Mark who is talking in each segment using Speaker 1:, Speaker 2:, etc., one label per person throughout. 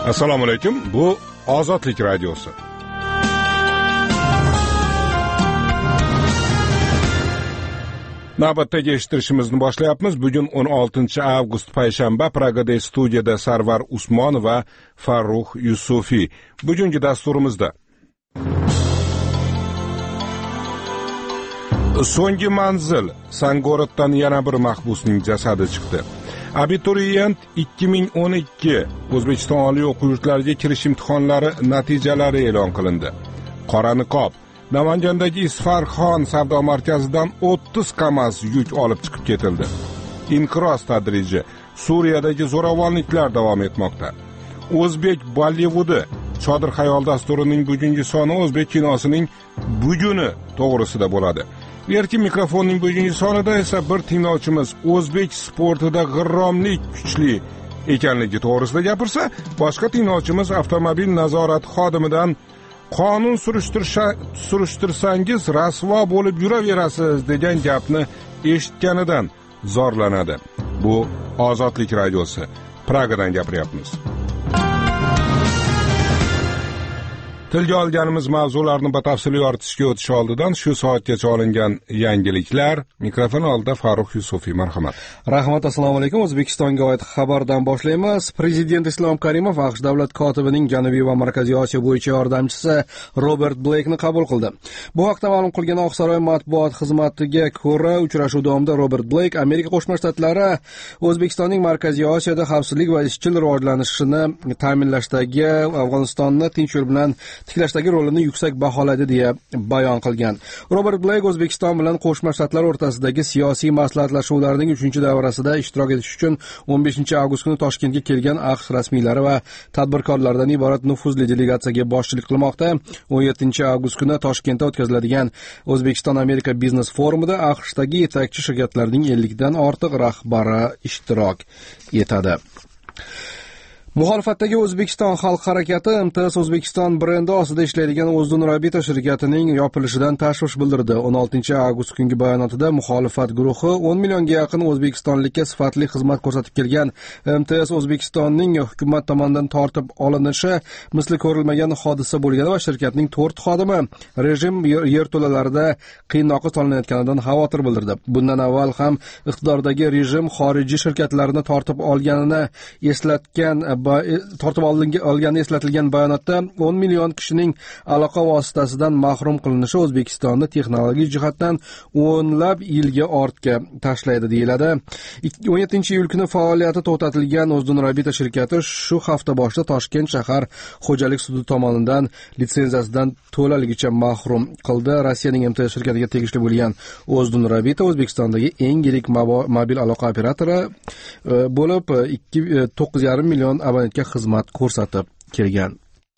Speaker 1: Assalomu alaykum. Bu Ozodlik radiosi. Navbatdagi eshittirishimizni boshlayapmiz. Bugun 16-avgust payshanba. Pragada studiyada Sarvar Usmonov va Farruh Yusufiy. Bugungi dasturimizda so'nggi manzil. Sangoroddan yana bir mahbusning jasadi chiqdi. Abituriyent 2012 O'zbekiston oliy o'quv yurtlariga kirish imtihonlari natijalari e'lon qilindi. Qora niqob. Namangandagi Isfarxon savdo markazidan 30 kamaz yuk olib chiqib ketildi. Inqiroz tadriji. Suriyadagi zo'ravonliklar davom etmoqda. O'zbek Bollivudi Chodir xayol dasturining bugungi soni o'zbek kinosining buguni to'g'risida bo'ladi. Erkin mikrofonning bugungi sonida esa bir tinglovchimiz o'zbek sportida g'irromlik kuchli ekanligi to'g'risida gapirsa, boshqa tinglovchimiz avtomobil nazorati xodimidan qonun surishtirsangiz rasvo bo'lib yuraverasiz degan gapni eshitganidan zorlanadi. Bu Ozodlik radiosi. Pragadan gapiryapmiz. Tilga olganimiz mavzularni batafsil yoritishga o'tish oldidan shu soatgacha olingan yangiliklar. Mikrofon oldida Farruh Yusufiy, marhamat.
Speaker 2: Rahmat, assalomu alaykum. O'zbekistonga oid xabardan boshlaymiz. Prezident Islom Karimov AQSh davlat kotibining Janubiy va Markaziy Osiyo bo'yicha yordamchisi Robert Blake'ni qabul qildi. Bu haqda ma'lum qilgan Oqsaroy matbuot xizmatiga ko'ra, uchrashuv davomida Robert Blake Amerika Qo'shma Shtatlari O'zbekistonning Markaziy Osiyoda xavfsizlik va izchil rivojlanishini ta'minlashdagi Afg'onistonni tinch yo'l bilan tiklashdagi rolini yuksak baholadi deya bayon qilgan. Robert Blake O'zbekiston bilan Qo'shma Shtatlar o'rtasidagi siyosiy maslahatlashuvlarning 3-davrasida ishtirok etish uchun 15-avgust kuni Toshkentga kelgan AQSh rasmiylari va tadbirkorlardan iborat nufuzli delegatsiyaga boshchilik qilmoqda. 17-avgust kuni Toshkentda o'tkaziladigan O'zbekiston-Amerika biznes forumida AQShdagi yetakchi shirkatlarning 50 dan ortiq rahbari ishtirok etadi. Muxolifatdagi O'zbekiston xalq harakati MTS O'zbekiston brendi ostida ishlaydigan O'zdun Rabita shirkatining yopilishidan tashvish bildirdi. 16-avgust kungi bayonotida muxolifat guruhi 10 millionga yaqin o'zbekistonlikka sifatli xizmat ko'rsatib kelgan MTS O'zbekistonning hukumat tomonidan tortib olinishi misli ko'rilmagan hodisa bo'lgani va shirkatning 4 xodimi rejim yerto'lalarida qiynoqqa solinayotganidan xavotir bildirdi. Bundan avval ham iqtidordagi rejim xorijiy shirkatlarni tortib olganini olgani eslatilgan bayonotda 10 million kishining aloqa vositasidan mahrum qilinishi O'zbekistonni texnologik jihatdan o'nlab yilga ortga tashlaydi deyiladi. 17-iyul kuni faoliyati to'xtatilgan O'zdun Rabita shirkati shu hafta boshida Toshkent shahar xo'jalik sudi tomonidan litsenziyasidan to'laligicha mahrum qildi. Rossiyaning MTS shirkatiga tegishli bo'lgan O'zdun Rabita O'zbekistondagi eng yirik mobil aloqa operatori bo'lib 9,5 million abonentga xizmat ko'rsatib kelgan.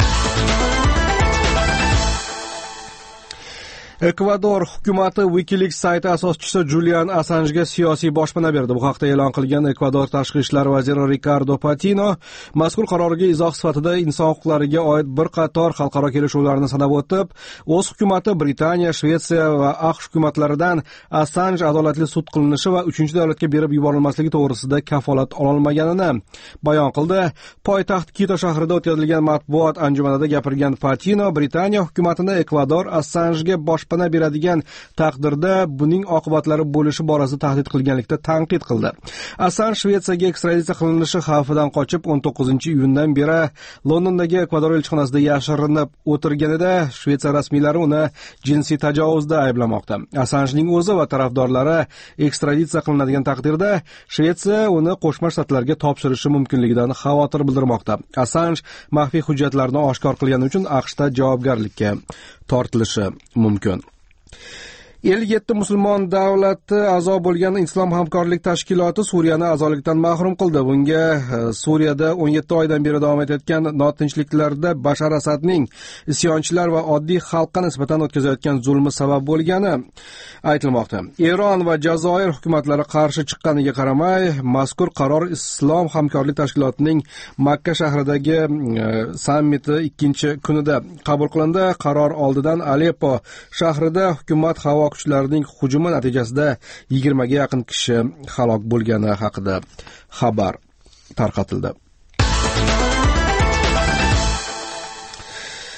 Speaker 2: Ekvador hukumati WikiLeaks sayti asoschisi Julian Assanjga siyosiy boshpana berdi. Bu haqda e'lon qilgan Ekvador tashqi ishlar vaziri Ricardo Patino mazkur qaroriga izoh sifatida inson huquqlariga oid bir qator xalqaro kelishuvlarni sanab o'tib, o'z hukumati Britaniya, Shvetsiya va AQSh hukumatlaridan Assanj adolatli sud qilinishi va 3-davlatga berib yuborilmasligi to'g'risida kafolat ololmaganini bayon qildi. Poytaxt Quito shahrida o'tkazilgan matbuot anjumanida gapirgan Patino Britaniya hukumatini Ekvador Assanjga boshpana beradigan taqdirda buning oqibatlari bo'lishi borasida tahdid qilganlikda tanqid qildi. Assanj Shvetsiyaga ekstraditsiya qilinishi xavfidan qochib 19-iyundan beri Londondagi Ekvador elchixonasida yashirinib o'tirganida Shvetsiya rasmiylari uni jinsiy tajovuzda ayblamoqda. Assanjning o'zi va tarafdorlari ekstraditsiya qilinadigan taqdirda Shvetsiya uni Qo'shma Shtatlarga topshirishi mumkinligidan xavotir bildirmoqda. Assanj maxfiy hujjatlarni oshkor qilgani uchun AQShda javobgarlikka tortilishi mumkin. 57 musulmon davlati a'zo bo'lgan Islom hamkorlik tashkiloti Suriyani a'zolikdan mahrum qildi. Bunga Suriyada 17 oydan beri davom etayotgan notinchliklarda Bashar Asadning isyonchilar va oddiy xalqqa nisbatan o'tkazayotgan zulmi sabab bo'lgani aytilmoqda. Eron va Jazoir hukumatlari qarshi chiqqaniga qaramay, mazkur qaror Islom hamkorlik tashkilotining Makka shahridagi sammiti 2-kunida qabul qilindi. Qaror oldidan Aleppo shahrida hukumat havo kuchlarining hujumi natijasida 20 ga yaqin kishi halok bo'lgani haqida xabar tarqatildi.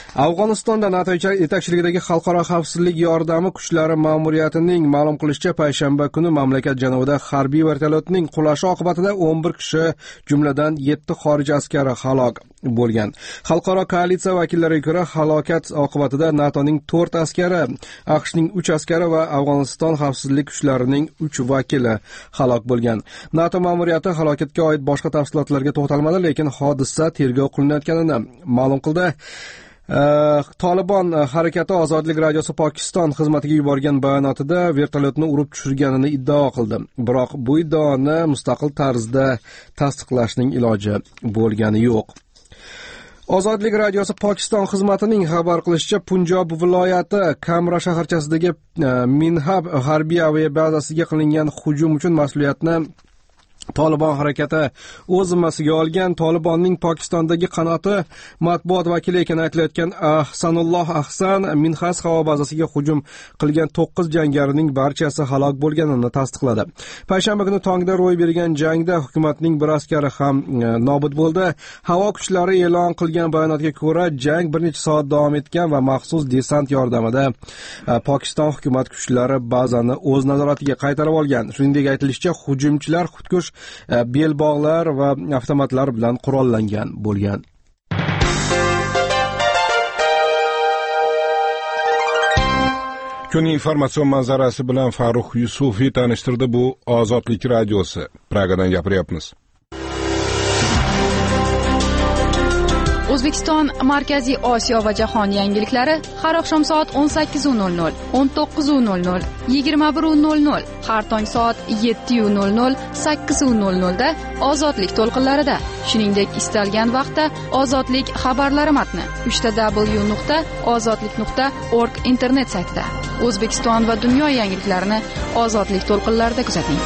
Speaker 2: Afg'onistonda NATO yetakchiligidagi xalqaro xavfsizlik yordami kuchlari ma'muriyatining ma'lum qilishicha, payshanba kuni mamlakat janubida harbiy vertolyotning qulashi oqibatida 11 kishi, jumladan 7 xorij askari halok bo'lgan. Xalqaro koalitsiya vakillariga ko'ra, halokat oqibatida NATOning 4 askari, AQShning 3 askari va Afg'oniston xavfsizlik kuchlarining 3 vakili halok bo'lgan. NATO ma'muriyati halokatga oid boshqa tafsilotlarga to'xtalmadi, lekin hodisa tergov qilinayotganini ma'lum qildi. Tolibon harakati Ozodlik radiosi Pokiston xizmatiga yuborgan bayonotida vertolyotni urib tushirganini iddao qildi. Biroq bu iddaoni mustaqil tarzda tasdiqlashning iloji bo'lgani yo'q. Ozodlik radiosi Pokiston xizmatining xabar qilishicha, Punjob viloyati Kamra shaharchasidagi Minhab harbiy aviabazasiga qilingan hujum uchun mas'uliyatni Tolibon harakati o'z zimmasiga olgan. Tolibonning Pokistondagi qanoti matbuot vakili ekani aytilayotgan Ahsanulloh Ahsan Minhas havo bazasiga hujum qilgan 9 jangarining barchasi halok bo'lganini tasdiqladi. Payshanba kuni tongda ro'y bergan jangda hukumatning bir askari ham nobud bo'ldi. Havo kuchlari e'lon qilgan bayonotga ko'ra, jang bir necha soat davom etgan va maxsus desant yordamida Pokiston hukumat kuchlari bazani o'z nazoratiga qaytarib olgan. Shuningdek, aytilishicha, hujumchilar xudkush belbog'lar va avtomatlar bilan qurollangan bo'lgan.
Speaker 1: Kun informatsion manzarasi bilan Farruh Yusufiy tanishtirdi. Bu Ozodlik radiosi. Pragadan gapiryapmiz.
Speaker 3: O'zbekiston, Markaziy Osiyo va jahon yangiliklari har oqshom soat 18:00, 19:00, 21:00, har tong soat 7:00, 8:00 da Ozodlik to'lqinlarida. Shuningdek, istalgan vaqtda Ozodlik xabarlari matni www.ozodlik.org internet saytida. O'zbekiston va dunyo yangiliklarini Ozodlik to'lqinlarida kuzating.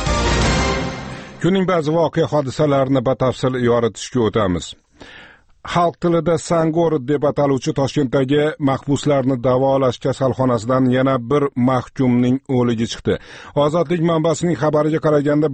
Speaker 1: Kunning ba'zi voqea hodisalarini batafsil yoritishga o'tamiz. Xalq tilida Sangorod deb ataluvchi Toshkentdagi mahbuslarni davolash kasalxonasidan yana bir mahkumning o'ligi chiqdi. Ozodlik manbasining xabariga qaraganda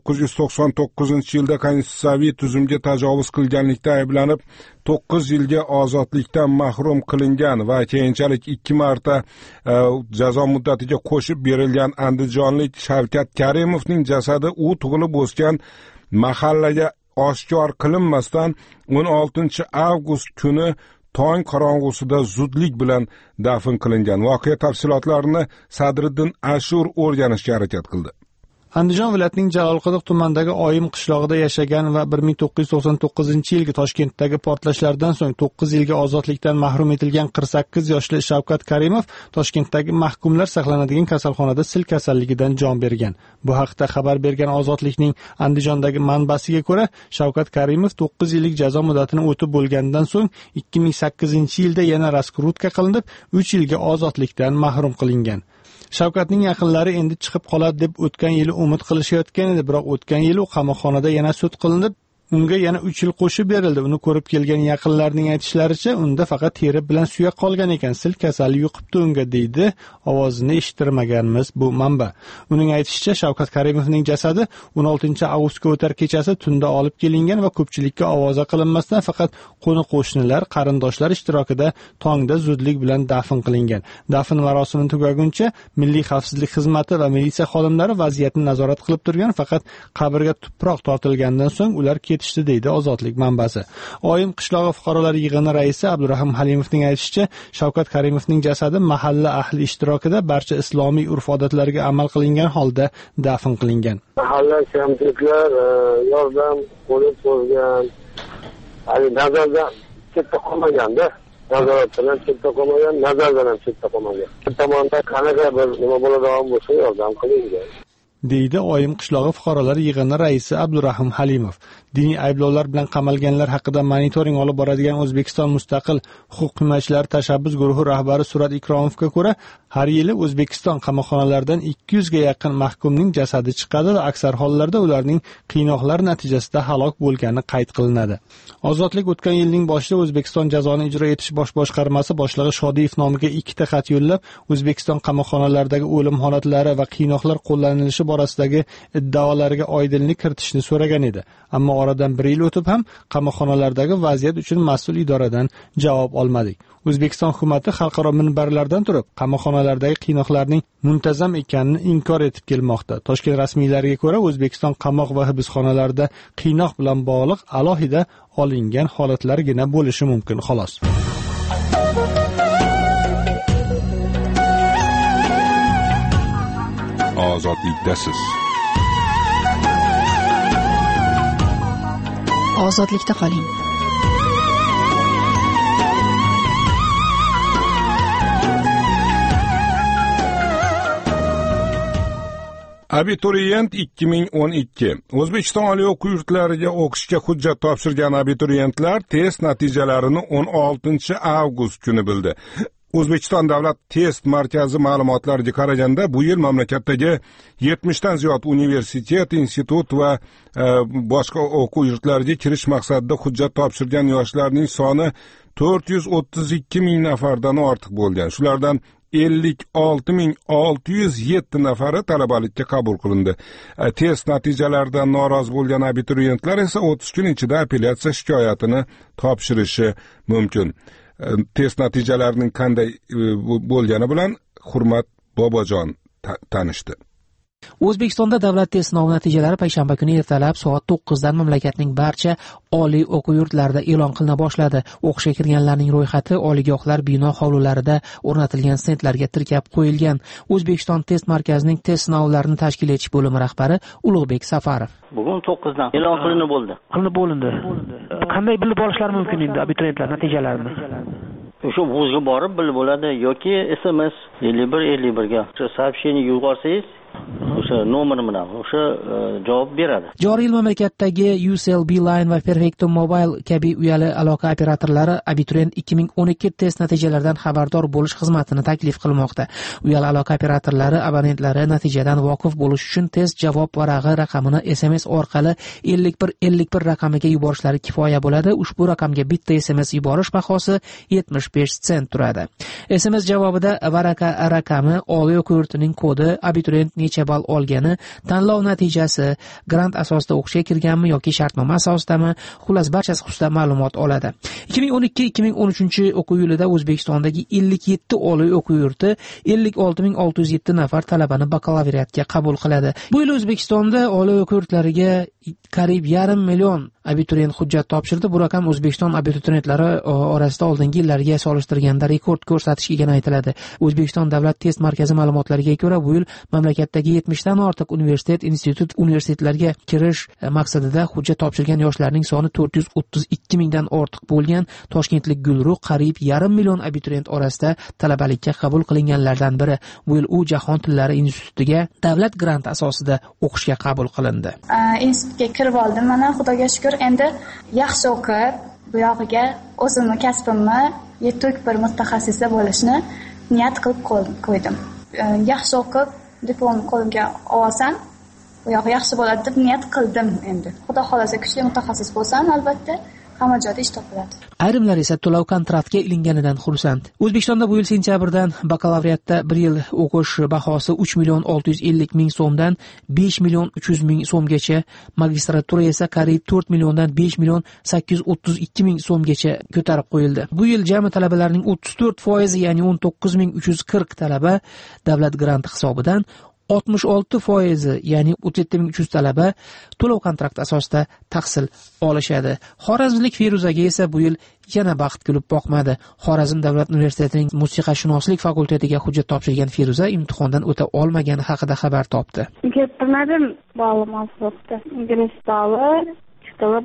Speaker 1: 1999-yilda konstitutsiyaviy tuzumga tajovuz qilganlikda ayblanib 9 yilga ozodlikdan mahrum qilingan va keyinchalik 2 marta jazo muddatiga qo'shib berilgan andijonlik Shavkat Karimovning jasadi u tug'ilib o'sgan mahallaga oshkor qilinmasdan 16 avgust kuni tong qorong'usida zudlik bilan dafn qilingan. Voqea tafsilotlarini Sadriddin Ashur o'rganishga harakat qildi.
Speaker 4: Andijon viloyatining Jalolquduq tumanidagi Oyim qishlog'ida yashagan va 1999-yilgi Toshkentdagi portlashlardan so'ng 9 yilga ozodlikdan mahrum etilgan 48 yoshli Shavkat Karimov Toshkentdagi mahkumlar saqlanadigan kasalxonada sil kasalligidan jon bergan. Bu haqda xabar bergan Ozodlikning Andijondagi manbasiga ko'ra, Shavkat Karimov 9 yillik jazo muddatini o'tib bo'lgandan so'ng 2008-yilda yana raskrutka qilinib, 3 yilga ozodlikdan mahrum qilingan. Shavkatning yaqinlari endi chiqib qoladi deb o'tgan yili umid qilishayotgan edi, biroq o'tgan yili u qamoqxonada yana sud qilinib, unga yana 3 yil qo'shib berildi. Uni ko'rib kelgan yaqinlarning aytishlaricha, unda faqat teri bilan suyak qolgan ekan, sil kasali yuqibdi unga, deydi. Ovozini eshittirmaganmiz bu manba. Uning aytishicha, Shavkat Karimovning jasadi 16-avgustga o'tar kechasi tunda olib kelingan va ko'pchilikka ovoza qilinmasdan faqat qo'ni-qo'shnilar, qarindoshlar ishtirokida tongda zudlik bilan dafn qilingan. Dafn marosimi tugaguncha Milliy xavfsizlik xizmati va militsiya xodimlari vaziyatni nazorat qilib turgan, faqat qabrga tuproq tortilgandan so'ng ular ketishdi, deydi Ozodlik manbasi. Oyim qishlog'i fuqarolar yig'ini raisi Abdurahim Halimovning aytishicha, Shavkat Karimovning jasadi mahalla ahli ishtirokida barcha islomiy urf-odatlarga amal qilingan holda dafn qilingan.
Speaker 5: Mahalla kamchiliklar yordam qo'lib qo'ygan, nazardan chetda qolmaganda, nazoratdan chetda qolmagan, nazardan ham chetda qolmagan. Tomonda qanaqa bir nima bo'ladigan bo'lsa yordam qilingan,
Speaker 4: deydi Oyim qishlog'i fuqarolar yig'ini raisi Abdurahim Halimov. Diniy ayblovlar bilan qamalganlar haqida monitoring olib boradigan O'zbekiston mustaqil huquq himoyachilari tashabbus guruhi rahbari Surat Ikromovga ko'ra, har yili O'zbekiston qamoqxonalaridan 200 ga yaqin mahkumning jasadi chiqadi va aksar hollarda ularning qiynoqlar natijasida halok bo'lgani qayd qilinadi. Ozodlik o'tgan yilning boshida O'zbekiston jazoni ijro etish bosh boshqarmasi boshlig'i Shodiyev nomiga 2 ta xat yo'llab, O'zbekiston qamoqxonalaridagi o'lim holatlari va qiynoqlar qo'llanilishi borasidagi iddaolariga oydinlik kiritishni so'ragan edi. Ammo oradan 1 yil o'tib ham qamoqxonalardagi vaziyat uchun mas'ul idoradan javob olmadik. O'zbekiston hukumatı xalqaro minbarlardan turib, qamoqxonalardagi qiynoqlarning muntazam ekanini inkor etib kelmoqda. Toshkent rasmiylariga ko'ra, O'zbekiston qamoq va hibsxonalarida qiynoq bilan bog'liq alohida olingan holatlargina bo'lishi mumkin, xolos.
Speaker 1: Ozodlikdasiz.
Speaker 3: Ozodlikda qoling.
Speaker 1: Abituriyent 2012. O'zbekiston oliy o'quv yurtlariga o'qishga hujjat topshirgan abituriyentlar test natijalarini 16 avgust kuni bildi. O'zbekiston davlat test markazi ma'lumotlariga qaraganda, bu yil mamlakatdagi 70 dan ziyod universitet, institut va boshqa o'quv yurtlariga kirish maqsadida hujjat topshirgan yoshlarning soni 432 ming nafardan ortiq bo'lgan. Shulardan 56.607 nafari talabalikka qabul qilindi. Test natijalaridan norozi bo'lgan abituriyentlar esa 30 kun ichida apellyatsiya shikoyatini topshirishi mumkin. Test natijalarining qanday bo'lgani bilan Hurmat Bobojon tanishdi.
Speaker 6: O'zbekistonda davlat test sinovi natijalari payshanba kuni ertalab soat 9 dan mamlakatning barcha oliy o'quv yurtlarida e'lon qilina boshladi. O'qishga kirganlarning ro'yxati oliygohlar bino hovlilarida o'rnatilgan stendlarga tirkab qo'yilgan. O'zbekiston test markazining test sinovlarini tashkil etish bo'limi rahbari Ulug'bek Safarov.
Speaker 7: Bugun 9 dan e'lon qilinib bo'ldi.
Speaker 6: Qanday bilib olishlari mumkin endi abituriyentlar natijalarini?
Speaker 7: O'sha vuzga borib bilib bo'ladi yoki SMS 5151 ga сообщение yuborsangiz o'sha nomer bilan o'sha javob beradi.
Speaker 6: Joriy yil mamlakatdagi UCL, Beeline va Perfecto Mobile kabi uyali aloqa operatorlari abituriyent 2012 test natijalaridan xabardor bo'lish xizmatini taklif qilmoqda. Uyali aloqa operatorlari abonentlari natijadan voqif bo'lish uchun test javob varag'i raqamini SMS orqali 5151 raqamiga yuborishlari kifoya bo'ladi. Ushbu raqamga bitta SMS yuborish bahosi 75 sent turadi. SMS javobida varaqa raqami, oliy o'quv yurtining kodi, abituriyent necha ball olgani, tanlov natijasi, grant asosida o'qishga kirganmi yoki shartnoma asosidami, xullas barchasi xususida ma'lumot oladi. 2012-2013 o'quv yilida O'zbekistondagi 57 oliy o'quv yurti 56.607 nafar talabani bakalavriatga qabul qiladi. Bu yil O'zbekistonda oliy o'quv yurtlariga qariyb 5,5 million abituriyent hujjat topshirdi. Bu raqam O'zbekiston abituriyentlari orasida oldingi yillarga solishtirganda rekord ko'rsatkich ekani aytiladi. O'zbekiston davlat test markazi ma'lumotlariga ko'ra, bu yil mamlakatdagi 70 dan ortiq universitet, institut, universitetlarga kirish maqsadida hujjat topshirgan yoshlarning soni 432 mingdan ortiq bo'lgan. Toshkentlik Gulruh qariyb 5,5 million abituriyent orasida talabalikka qabul qilinganlardan biri. Bu yil u Jahon tillari institutiga davlat grant asosida o'qishga qabul qilindi.
Speaker 8: Institutga kirib oldim. Mana Xudoga shukr, endi yaxshi o'qib, bu yog'iga o'zimni kasbimni yetuk bir mutaxassisda bo'lishni niyat qilib qo'ydim. Yaxshi o'qib, diplomni qo'limga olsam, bu yog'i yaxshi bo'ladi deb niyat qildim endi. Xudo xolasa kuchli mutaxassis bo'lsam, albatta hamma joyda ish topiladi.
Speaker 6: Ayrimlar esa to'lov kontraktga ilinganidan xursand. O'zbekistonda bu yil sentyabrdan bakalavriatda 1 yil o'qish bahosi 3.650 ming so'mdan 5.300 ming so'mgacha, magistratura esa qariyb 4 milliondan 5.832 ming so'mgacha ko'tarib qo'yildi. Bu yil jami talabalarning 34%, ya'ni 19.340 talaba davlat granti hisobidan, 66%, ya'ni 37.300 talaba to'lov kontrakt asosida tahsil olishadi. Xorazmlik Feruzaga esa bu yil yana baxt kulib boqmadi. Xorazm davlat universitetining musiqashunoslik fakultetiga hujjat topshirgan Feruza imtihondan o'ta olmagani haqida xabar topdi.
Speaker 9: Gapirmadim, bog'lim asbobda. Ingliz bog'i chiqib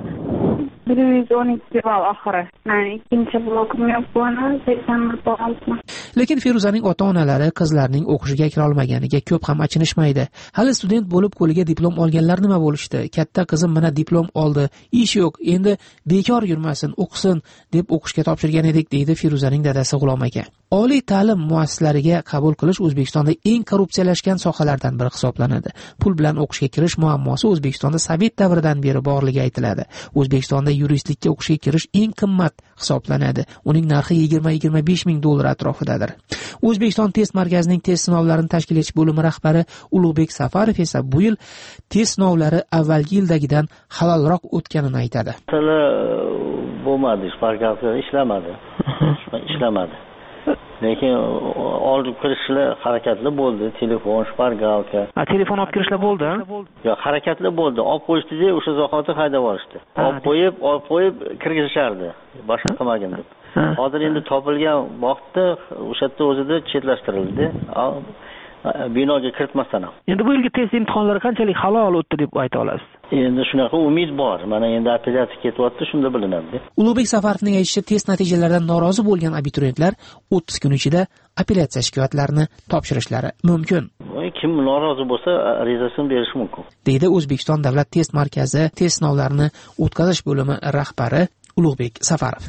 Speaker 9: 112 ball oxiri. Ya'ni ikkinchi blokim yo'q bo'lgan, 81 ball oldim.
Speaker 6: Lekin Feruzaning ota-onalari qizlarining o'qishiga kira olmaganiga ko'p ham achinishmaydi. Hali student bo'lib qo'liga diplom olganlar nima bo'lishdi? Katta qizim mana diplom oldi, ish yo'q, endi bekor yurmasin, o'qisin deb o'qishga topshirgan edik, deydi Feruzaning dadasi G'ulom aka. Oliy ta'lim muassasalariga qabul qilish O'zbekistonda eng korrupsiyalashgan sohalardan biri hisoblanadi. Pul bilan o'qishga kirish muammosi O'zbekistonda Sovet davridan beri borligi aytiladi. O'zbekistonda yuristlikka o'qishga kirish eng qimmat hisoblanadi. Uning narxi 20-25 ming dollar atrofida. aytgandir. O'zbekiston test markazining test sinovlarini tashkil etish bo'limi rahbari Ulug'bek Safarov esa bu yil test sinovlari avvalgi yildagidan halolroq o'tganini aytadi.
Speaker 7: Masala bo'lmadi, shpargalka ishlamadi. Lekin olib kirishlar harakatli bo'ldi, telefon, shpargalka.
Speaker 6: Telefon olib kirishlar bo'ldi?
Speaker 7: Yo'q, harakatli bo'ldi. Olib qo'yishdi-da, o'sha zahoti haydab yuborishdi. Olib qo'yib kirgizishardi. Boshqa qilmagin deb. Hozir endi topilgan vaqtda o'sha yerda o'zida chetlashtirildi. Binoga kiritmasdan ham.
Speaker 6: Endi bu yilgi test imtihonlari qanchalik halol o'tdi deb ayta olasiz?
Speaker 7: Endi shunaqa umid bor. Mana endi apellyatsiya ketyapti, shunda bilinadi.
Speaker 6: Ulug'bek Safarovning aytishicha, test natijalaridan norozi bo'lgan abituriyentlar 30 kun ichida apellyatsiya shikoyatlarini topshirishlari mumkin.
Speaker 7: Kim norozi bo'lsa, arizasini berishi mumkin.
Speaker 6: Deydi O'zbekiston davlat test markazi test sinovlarini o'tkazish bo'limi rahbari Ulug'bek Safarov.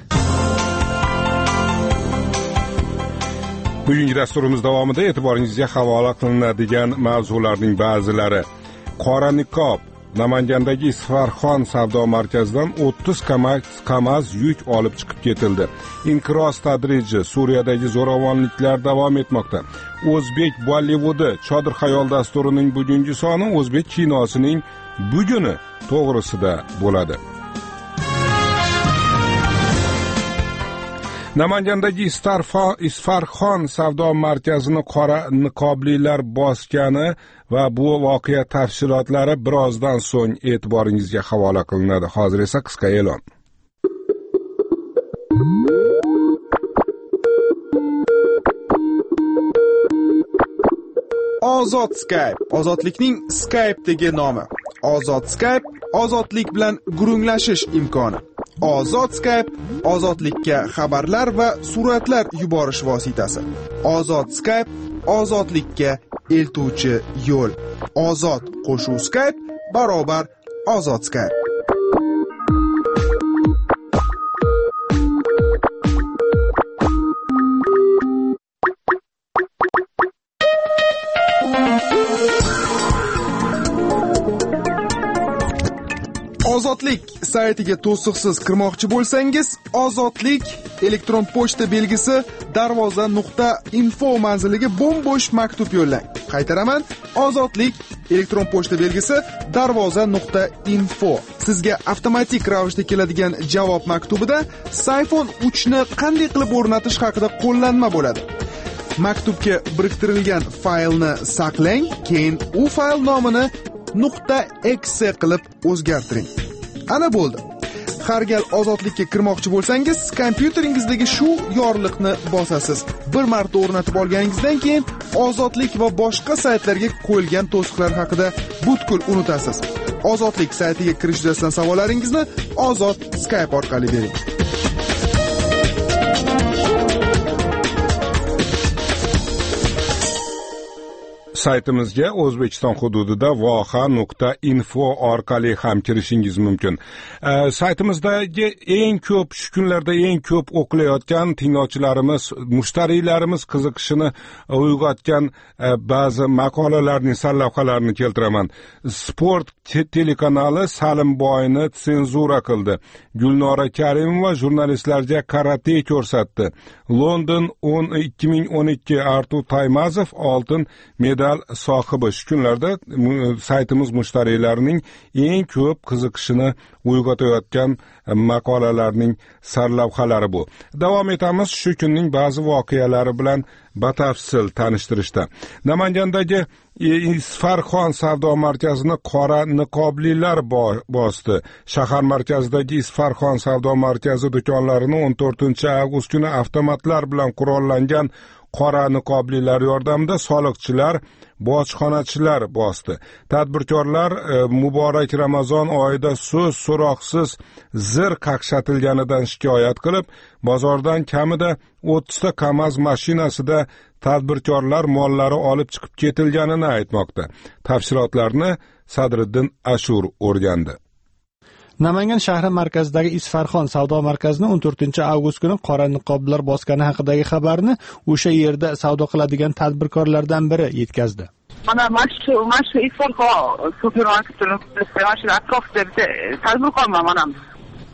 Speaker 1: Bugungi dasturimiz davomida e'tiboringizga havola qilinadigan mavzularning ba'zilari: qora niqob, Namangandagi Isfarxon savdo markazidan 30 kamaz yuk olib chiqib ketildi. Inqiroz tadriji, Suriyadagi zo'ravonliklar davom etmoqda. O'zbek Bollywoodi Chodir xayol dasturining bugungi soni o'zbek kinosining buguni to'g'risida bo'ladi. Namangandagi Isfarxon savdo markazini qora niqoblilar bosgani va bu voqea tafsilotlari birozdan so'ng e'tiboringizga havola qilinadi. Hozir esa qisqa e'lon.
Speaker 10: Ozod Skype, ozodlikning Skype'dagi nomi. Ozod Skype, ozodlik bilan gurunglashish imkoni. Ozod Skype, ozodlikka xabarlar va suratlar yuborish vositasi. Ozod Skype, ozodlikka eltuvchi yo'l. Ozod qo'shuv Skype barobar ozod Skype. Ozodlik saytiga to'siqsiz kirmoqchi bo'lsangiz, ozodlik elektron pochta belgisi darvoza.info manziliga bo'm-bo'sh maktub yo'llang. Qaytaraman, ozodlik elektron pochta belgisi darvoza.info. Sizga avtomatik ravishda keladigan javob maktubida iPhone 3 ni qanday qilib o'rnatish haqida qo'llanma bo'ladi. Maktubga biriktirilgan faylni saqlang, keyin u fayl nomini .exe qilib o'zgartiring. Ana bo'ldi. Har gal ozodlikka kirmoqchi bo'lsangiz, kompyuteringizga shu yorliqni bosasiz. Bir marta o'rnatib olganingizdan keyin ozodlik va boshqa saytlarga qo'yilgan to'siqlar haqida butkul unutasiz. Ozodlik saytiga kirish yuzasidan savollaringizni Ozod Skype orqali bering.
Speaker 1: Saytimizga O'zbekiston hududida voha.info orqali ham kirishingiz mumkin. Saytimizdagi eng ko'p shu kunlarda eng ko'p o'qilayotgan tinglovchilarimiz, mushtariylarimiz qiziqishini uyg'otgan ba'zi maqolalarning sarlavhalarini keltiraman. Sport telekanali Salimboyni senzura qildi. Gulnora Karimova jurnalistlarga karate ko'rsatdi. London 2012 Artur Taymazov oltin medal sohibi. Shu kunlarda saytimiz mushtariylarining eng ko'p qiziqishini uyg'otayotgan maqolalarning sarlavhalari bu. Davom etamiz shu kunning ba'zi voqealari bilan batafsil tanishtirishda. Namangandagi Isfarxon savdo markazini qora niqoblilar bosdi. Shahar markazidagi Isfarxon savdo markazi do'konlarini 14-avgust kuni avtomatlar bilan qurollangan qora niqoblilar yordamida soliqchilar, bojxonachilar bosdi. Tadbirkorlar muborak Ramazon oyida so'roqsiz zir qaqshatilganidan shikoyat qilib, bozordan kamida 30 ta KAMAZ mashinasida tadbirkorlar mollari olib chiqib ketilganini aytmoqda. Tafsilotlarni Sadriddin Ashur o'rgandi.
Speaker 4: Namangan shahri markazidagi Isfarxon savdo markazini 14-avgust kuni qora niqoblar bosgani haqidagi xabarni o'sha yerda savdo qiladigan tadbirkorlardan biri yetkazdi.
Speaker 11: Mana Isfarxon supermarketining atrofida tadbirkorman mana.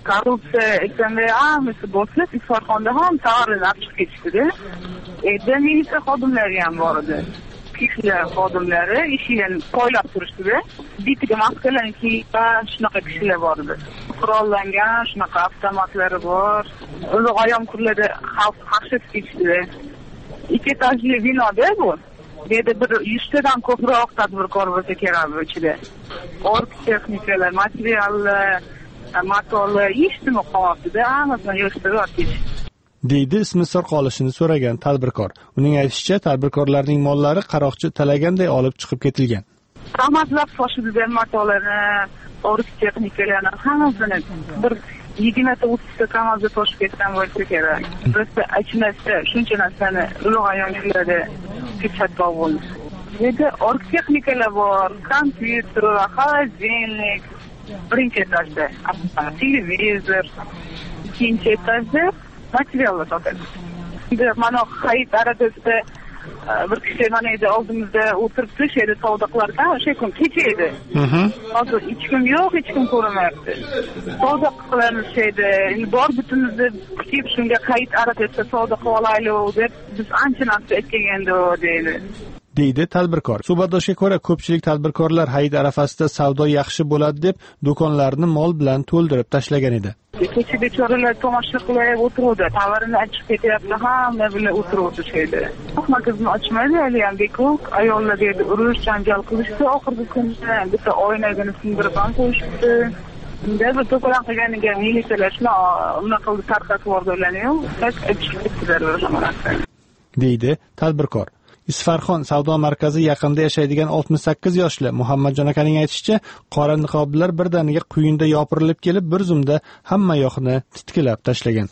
Speaker 9: korrupsiya ekanda hammasi bosib, Isfarxonda ham tovarlar chiqib ketishdi. Endi militsiya xodimlari ham bor edi. Kishilar xodimlari ishini poylab turishdi. Bitiga maskalarni kiyib, shunaqa kishilar bor edi. Qurollangan, shunaqa avtomatlari bor. Uloq kurlarda xalq qarshib ketishdi. 2 etajli binoda bu. Dedi bir 100 tadan ko'proq tadbirkor bo'lsa kerak bu ichida. Org texnikalar, materiallar, matolar, ishtimi qolibdi-da, hammasini yig'ishtirib
Speaker 4: deydi ismi sir qolishini so'ragan tadbirkor. Uning aytishicha, tadbirkorlarning mollari qaroqchi talaganday olib chiqib ketilgan.
Speaker 9: Rahmatlar foshida matolarni, org texnikalarni hammasini bir 20-30 ta kamazda toshib ketgan bo'lsa kerak. Bizda ichmasda shuncha narsani uloq-ayonlarda ketib bo'ldi. Dedi, org texnikalar bor, kompyuter, xolodilnik, birinchi etajda televizor, ikkinchi etajda materiallar sotadi. Endi mana Hayit arafasida bir kishi mana endi oldimizda o'tiribdi, she'ri savdo qilarkan, o'sha kun kecha edi. Hozir hech kim yo'q, hech kim ko'rinmayapti. Savdo qilamiz şeydi, endi bor butunimizni kutib shunga Hayit arafasida savdo qilib olaylik deb biz ancha narsa aytganda deydi
Speaker 4: tadbirkor. Suhbatdoshga ko'ra, ko'pchilik tadbirkorlar Hayit arafasida savdo yaxshi bo'ladi deb do'konlarni mol bilan to'ldirib tashlagan edi.
Speaker 9: Kecha bechoralar tomosha qilib o'tiruvdi, tovarini ochib ketyapti, hamma bilan o'tiruvdi şeyda. Magazni ochmaydi, hali ham bekor, ayollar dedi urush, janjal qilishdi, oxirgi kunda bitta oynagini sindirib ham qo'yishdi. Unda bir to'polon qilganiga militsiyalar shuni qildi, tarqatib yubordilar-yu,
Speaker 4: deydi tadbirkor. Isfarxon savdo markazi yaqinida yashaydigan 68 yoshli Muhammadjon akaning aytishicha, qora niqoblar birdaniga quyunda yopirilib kelib, bir zumda hamma yoqni titkilab tashlagan.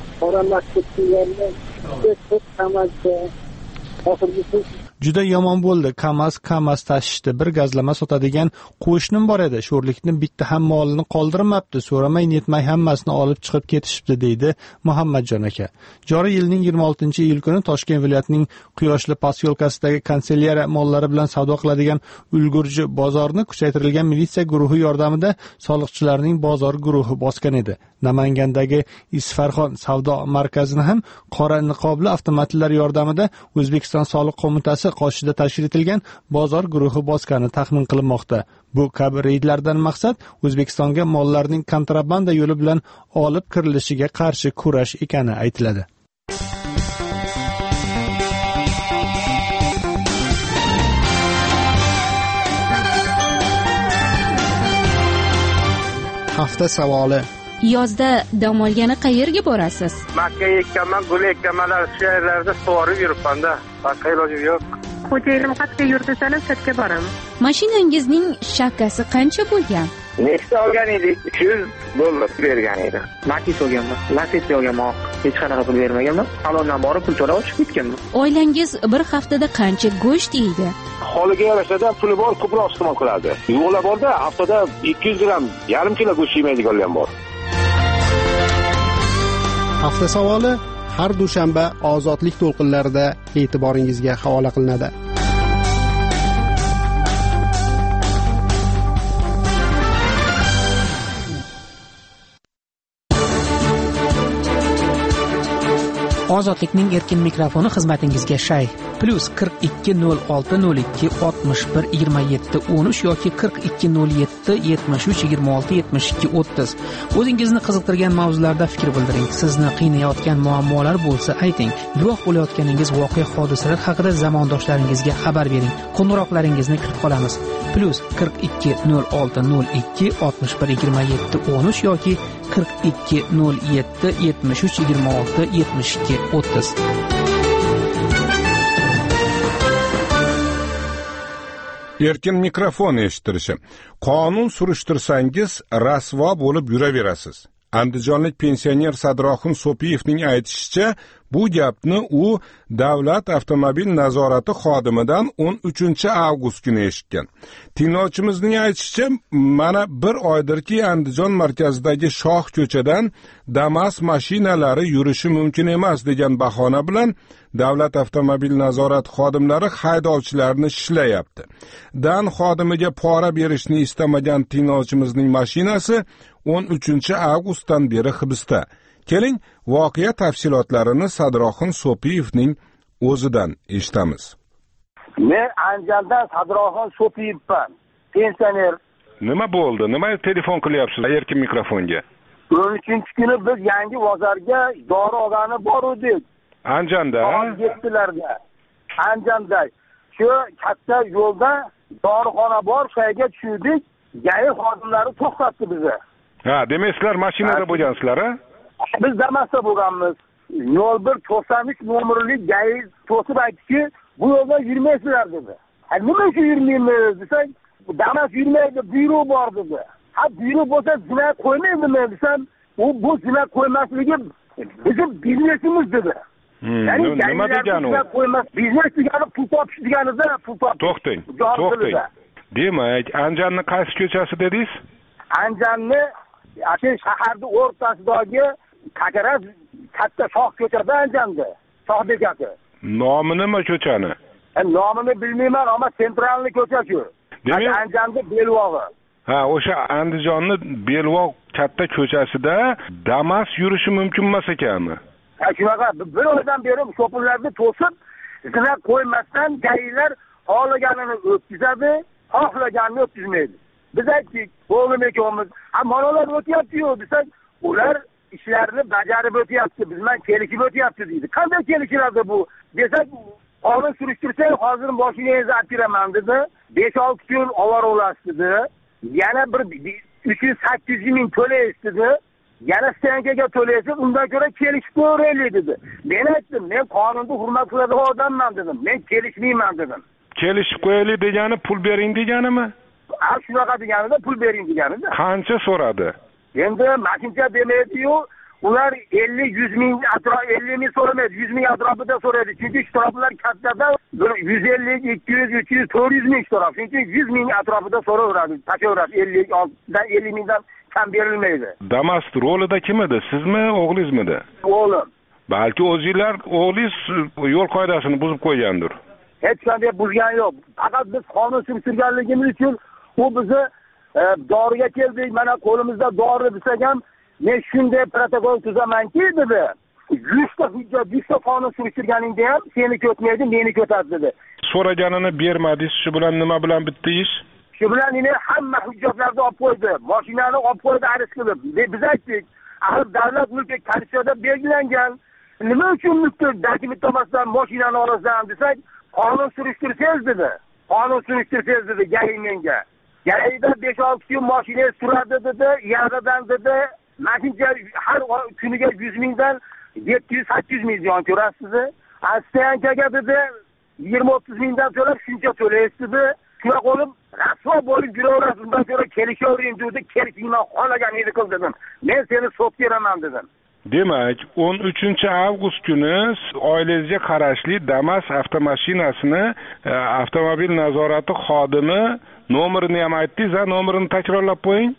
Speaker 4: Juda yomon bo'ldi. Kamaz tashishdi. Bir gazlama sotadigan qo'shnim bor edi. Sho'rlikni bitta ham molini qoldirmabdi. So'ramay netmay hammasini olib chiqib ketishibdi, deydi Muhammadjon aka. Joriy yilning 26-iyul kuni Toshkent viloyatining Quyoshli posyolkasidagi kanselyariya mollari bilan savdo qiladigan ulgurji bozorni kuchaytirilgan militsiya guruhi yordamida soliqchilarning bozor guruhi bosgan edi. Namangandagi Isfarxon savdo markazini ham qora niqobli avtomatlar yordamida O'zbekiston soliq qo'mitasi qoshida tashkil etilgan bozor guruhi bosgani taxmin qilinmoqda. Bu kabi reydlardan maqsad O'zbekistonga mollarning kontrabanda yo'li bilan olib kirilishiga qarshi kurash ekani aytiladi.
Speaker 2: Hafta savoli.
Speaker 3: Yozda dam olgani qayerga borasiz?
Speaker 5: Makkaga ekkanman, gul ekkanmanlar, shu yerlarda sug'orib yuribman-da. Boshqa ilojim yo'q.
Speaker 9: Xo'jayinim qatga yurtisalar, chatga boraman.
Speaker 3: Mashinangizning shakasi qancha bo'lgan?
Speaker 5: Nexta olgan edik, $300 bergan edi. Matiz olganman, Lacetti olganman, hech qanaqa pul bermaganman. Salondan borib pul to'lab chiqib ketganman.
Speaker 3: Oilangiz bir haftada qancha go'sht yeydi?
Speaker 5: Holiga yarashada puli bor, ko'proq iste'mol qiladi. Yo'qlar borda, haftada 200 gram, yarim kilo go'sht yemaydiganlar bor.
Speaker 2: Hafta savoli har dushanba ozodlik to'lqinlarida e'tiboringizga havola qilinadi.
Speaker 6: Ozodlikning erkin mikrofoni xizmatingizga shay. +420602612713 yoki 420773267230. O'zingizni qiziqtirgan mavzularda fikr bildiring. Sizni qiynayotgan muammolar bo'lsa ayting. Guvoh bo'layotganingiz voqea hodisalar haqida zamondoshlaringizga xabar bering. Qo'ng'iroqlaringizni kutib qolamiz. +420602612713 yoki 420773267230.
Speaker 1: Erkin mikrofon eshittirishi. Qonun surishtirsangiz rasvo bo'lib yuraverasiz. Andijonlik pensioner Sadroxin Sopiyevning aytishicha, bu gapni u Davlat avtomobil nazorati xodimidan 13-avgust kuni eshitgan. Tinglovchimizning aytishicha, mana bir oydirki Andijon markazidagi Shoh ko'chadan Damas mashinalari yurishi mumkin emas degan bahona bilan Davlat avtomobil nazorati xodimlari haydovchilarni shishlayapti. Dan xodimiga pora berishni istamagan tinglovchimizning mashinasi 13 avgustdan beri hibsda. Keling, voqea tafsilotlarini Sadroxin So'piyevning o'zidan eshitamiz.
Speaker 11: Men Andijondan Sadroxin So'piyevman, pensioner.
Speaker 1: Nima bo'ldi? Nima telefon qilyapsiz erkin mikrofonga?
Speaker 11: 13-kuni biz Yangi bozorga dori olgani bor edik.
Speaker 1: Andijonda?
Speaker 11: Yettilarda. Andijonda. Shu katta yo'lda dorixona bor, shayga tushdik. G'ayri xodimlari to'xtatdi bizni.
Speaker 1: Ha, demak sizlar mashinada bo'lgansizlar, ha?
Speaker 11: Biz Damas'ta bo'lganmiz. 0193 nomerli g'ayri to'sib aytdiki, bu yo'lda yurmaysizlar dedi. Nima uchun yurmaymiz desak, Damas yurmaydi, buyruq bor dedi. Ha, buyruq bo'lsa jinoyat qo'ymaydimi desam, bu jinoyat qo'ymasligi bizim biznesimiz dedi.
Speaker 1: Nima degani u?
Speaker 11: Biznes degani pul topish deganida, pul topish.
Speaker 1: To'xtang. Demak, Andijonning qaysi ko'chasi dedingiz?
Speaker 11: Andijonning shaharning o'rtasidagi Kakaraz katta shoh ko'chada Andijonda. Shoh bekati.
Speaker 1: Nomi nima ko'chani?
Speaker 11: Nomini bilmayman, ammo sentralni ko'cha shu.
Speaker 1: Demak,
Speaker 11: Andijonda Belvog'i.
Speaker 1: Ha, o'sha Andijonning Belvog' katta ko'chasida Damas yurishi mumkin emas ekanmi?
Speaker 11: Ha, shunaqa bir oydan beri sho'pinlarni to'sib, izlab qo'ymasdan g'aylar xohlaganini o'tkazadi, xohlaganini o'tkazmaydi. Biz aytdik, o'g'lim ikkovimiz, "Manalar o'tyapti-yu" desak, ular ishlarini bajarib o'tyapti, biz bilan kelishib o'tyapti deydi. Qanday kelishiladi bu? Desak, qonun surishtirsak, hozir mashinangizni olib beraman dedi. 5-6 kun ovoraolasiz dedi. Yana bir 300-800 ming to'laysiz dedi. Yana stankaga to'laysiz, undan ko'ra kelishib ko'raylik dedi. Men aytdim, men qonunni hurmat qiladigan odamman dedim. Men kelishmayman dedim.
Speaker 1: Kelishib qo'yaylik degani pul bering deganimi?
Speaker 11: Ha, shunaqa deganida pul bering deganida.
Speaker 1: Qancha so'radi?
Speaker 11: Endi mashincha demaydi-yu, ular 50-100 ming atrof 50 ming so'ramaydi, 100 ming atrofida so'raydi. Chunki ishtirokchilar kattada 150, 200, 300, 400 ming ishtirok. Chunki 100 ming atrofida so'raveradi. Tashaveradi 50 mingdan kam berilmaydi.
Speaker 1: Damas rolida kim edi? Sizmi, o'g'lingizmidi?
Speaker 11: O'g'lim.
Speaker 1: Balki o'zingizlar o'g'lingiz yo'l qoidasini buzib qo'ygandir.
Speaker 11: Hech qanday buzgan yo'q. Faqat biz qonun surishtirganligimiz uchun u bizni doriga keldik. Mana qo'limizda dori desak ham, men shunday protokol tuzamanki dedi. 100 ta hujjat, 100 ta qonun surishtirganingda ham seni ko'tmaydi, meni ko'tadi dedi.
Speaker 1: So'raganini bermadingiz, shu bilan nima bilan bitdi ish?
Speaker 11: Shu bilan meni hamma hujjatlarni olib qo'ydi. Mashinani olib qo'ydi aris qilib. Biz aytdik, axir davlat mulki konstitutsiyada belgilangan. Nima uchun mulkni dokument topmasdan mashinani olasan desak, qonun surishtirsangiz dedi. Qonun surishtirsangiz dedi g'ayri menga. G'ayrida 5-6 kun mashinangiz turadi dedi, yaradan dedi. Mashincha har kuniga 100 mingdan 700-800 ming jon ko'rasiz. Astankaga dedi 20-30 mingdan to'lab shuncha to'laysiz dedi. Shuna qo'lim rasvo bo'lib yuraverasiz, undan ko'ra kelishavering dedi. Kelishingman, xohlaganingni qil dedim. Men seni sotib beraman dedim.
Speaker 1: Demak, 13 avgust kuni oilangizga qarashli Damas avtomashinasini avtomobil nazorati xodimi nomerini ham aytdingiz, nomerini takrorlab qo'ying.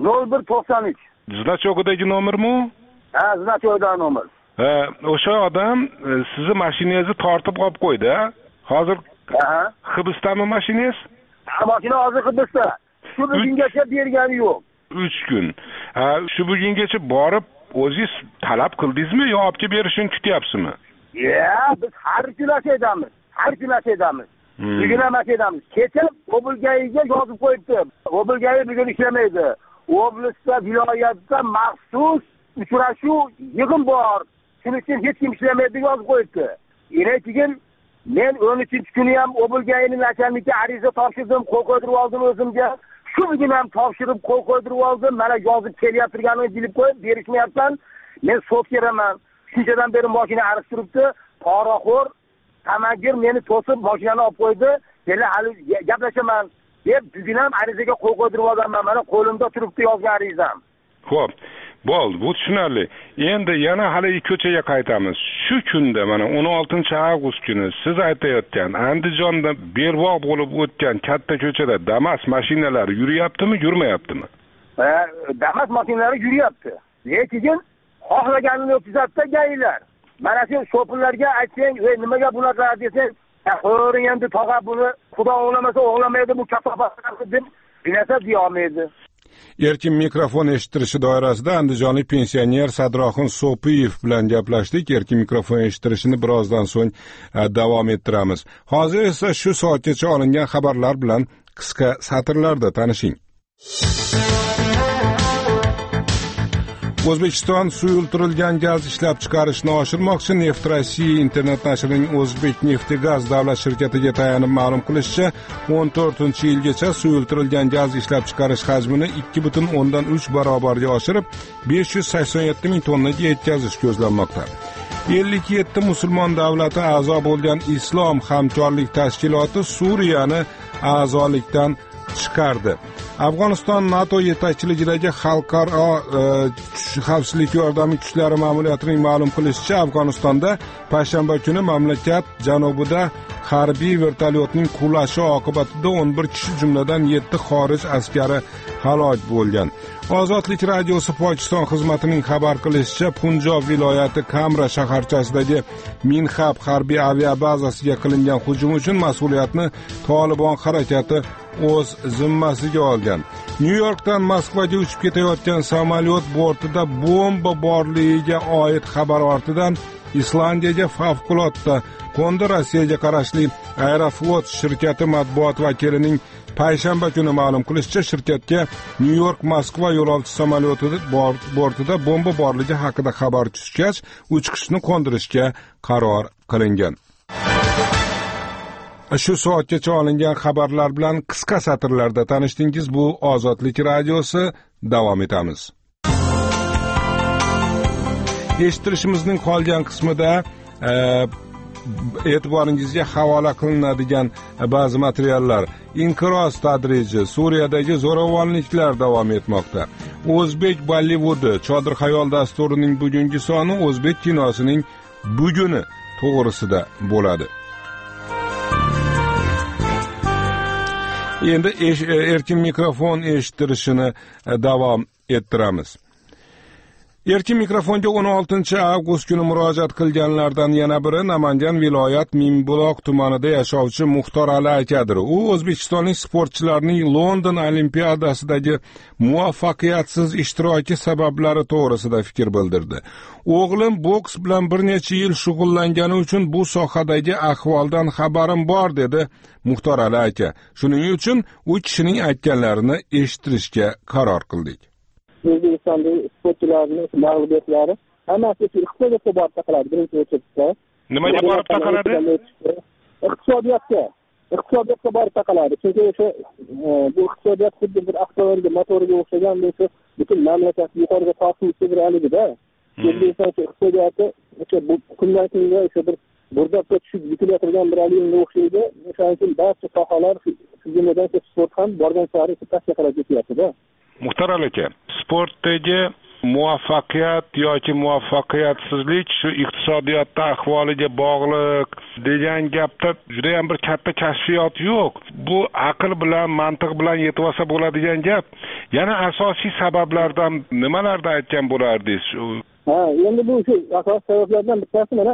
Speaker 11: 0193.
Speaker 1: Znachogidagi nomermi?
Speaker 11: Ha, znachogidagi nomer.
Speaker 1: O'sha odam sizni mashinangizni tortib olib qo'ydi. Hozir hibsdami mashinangiz?
Speaker 11: Mashina hozir hibsda. Shu bugungacha bergani yo'q.
Speaker 1: 3 kun. Shu bugungacha borib o'zingiz talab qildingizmi yo olib kelib berishini kutyapsizmi?
Speaker 11: Biz har kun ashaydamiz. Har kun ashaydamiz. Bugun ham ashaydamiz. Kecha Obulgayiga yozib qo'yibdi. Obulgayi bugun ishlamaydi. Oblastda, viloyatda maxsus uchrashuv yig'in bor. Shuning uchun hech kim ishlamaydi yozib qo'yibdi. Keyin men 13 kuni ham Obulgayining nachalnikiga ariza topshirdim, qo'l qo'ydirib oldim o'zimga. Shu bugun ham topshirib qo'l qo'ydirib oldim. Mana yozib kelyaptirganini bilib qo'yib berishmayapman. Men sot beraman. Shunchadan beri mashina ariq turibdi. Poraxo'r tamagir meni to'sib mashinani olib qo'ydi. Keyin hali gaplashaman deb bugun ham arizaga qo'l qo'ydirib olganman. Mana qo'limda turibdi yozgan arizam.
Speaker 1: Xo'p, bo'ldi, bu tushunarli. Endi yana hali ko'chaga qaytamiz. Shu kunda mana 16 avgust kuni siz aytayotgan Andijonda Belvog' bo'lib o'tgan katta ko'chada Damas mashinalari yuryaptimi, yurmayaptimi?
Speaker 11: Damas mashinalari yuryapti. Lekin xohlaganini o'tkazadi g'aylar. Mana shu sho'pinlarga aytsang, nimaga bunaqa desang, qo'ying endi tog'a buni Xudo o'g'lamasa o'g'lamaydi bu kafofatlarni deb bilasa deya olmaydi.
Speaker 1: Erkin mikrofon eshittirishi doirasida andijonlik pensioner Sadroxin So'piyev bilan gaplashdik. Erkin mikrofon eshittirishini birozdan so'ng davom ettiramiz. Hozir esa shu soatgacha olingan xabarlar bilan qisqa satrlarda tanishing. O'zbekiston suyultirilgan gaz ishlab chiqarishni oshirmoqchi. Neft Rossiya internet nashrining O'zbek Neftegaz davlat shirkatiga tayanib ma'lum qilishicha, 14-yilgacha suyultirilgan gaz ishlab chiqarish hajmini 2,3 barobarga oshirib, 587 ming tonnaga yetkazish ko'zlanmoqda. 57 musulmon davlati a'zo bo'lgan Islom hamkorlik tashkiloti Suriyani a'zolikdan chiqardi. Afg'oniston NATO yetakchiligidagi xalqaro xavfsizlik yordami kuchlari ma'muriyatining ma'lum qilishicha, Afg'onistonda payshanba kuni mamlakat janubida harbiy vertolyotning qulashi oqibatida 11 kishi jumladan 7 xorij askari halok bo'lgan. Ozodlik radiosi Pokiston xizmatining xabar qilishicha, Punjob viloyati Kamra shaharchasidagi Minhab harbiy aviabazasiga qilingan hujum uchun mas'uliyatni Tolibon harakati o'z zimmasiga olgan. Nyu-Yorkdan Moskvaga uchib ketayotgan samolyot bortida bomba borligiga oid xabar ortidan Islandiyaga favqulodda qo'ndi. Rossiyaga qarashli Aeroflot shirkati matbuot vakilining payshanba kuni ma'lum qilishicha, shirkatga Nyu-York Moskva yo'lovchi samolyoti bortida bomba borligi haqida xabar tushgach, uchishni qo'ndirishga qaror qilingan. Shu soatgacha olingan xabarlar bilan qisqa satrlarda tanishdingiz. Bu Ozodlik radiosi. Davom etamiz. Eshittirishimizning qolgan qismida e'tiboringizga havola qilinadigan ba'zi materiallar. Inqiroz tadriji, Suriyadagi zo'ravonliklar davom etmoqda. O'zbek Bollivudi Chodir xayol dasturining bugungi soni o'zbek kinosining buguni to'g'risida bo'ladi. Endi erkin mikrofon eshittirishini davom ettiramiz. Erkin mikrofonga 16 avgust kuni murojaat qilganlardan yana biri Namangan viloyat Mingbuloq tumanida yashovchi Muxtor Ali akadir. U o'zbekistonlik sportchilarning London olimpiadasidagi muvaffaqiyatsiz ishtiroki sabablari to'g'risida fikr bildirdi. O'g'lim boks bilan bir necha yil shug'ullangani uchun bu sohadagi ahvoldan xabarim bor, dedi Muxtor Ali aka. Shuning uchun u kishining aytganlarini eshittirishga qaror qildik.
Speaker 12: O'zbekistondagi sportchilarning mag'lubiyatlari hammasi iqtisodiyotga borib taqaladi. Birinchi o'rinda
Speaker 1: nimaga borib taqaladi?
Speaker 12: Iqtisodiyotga borib taqaladi. Chunki o'sha bu iqtisodiyot xuddi bir avtomobil motoriga o'xshagan bo'lsa, butun mamlakat yuqoriga tortilishi bir aligida. O'zbekiston iqtisodiyoti o'sha bu kundan kunga o'sha bir burdabga tushib yutilayotgan bir aligga o'xshaydi. O'shaning uchun barcha sohalar, jumladan sport ham borgan sari pastga qarab ketyapti-da.
Speaker 1: Muxtor aka, sportdagi muvaffaqiyat yoki muvaffaqiyatsizlik shu iqtisodiyotda ahvoliga bog'liq degan gapda juda ham bir katta kashfiyot yo'q. Bu aql bilan, mantiq bilan yetib olsa bo'ladigan gap. Yana asosiy sabablardan nimalarni aytgan bo'lardingiz?
Speaker 12: Endi bu shu asosiy sabablardan bittasi mana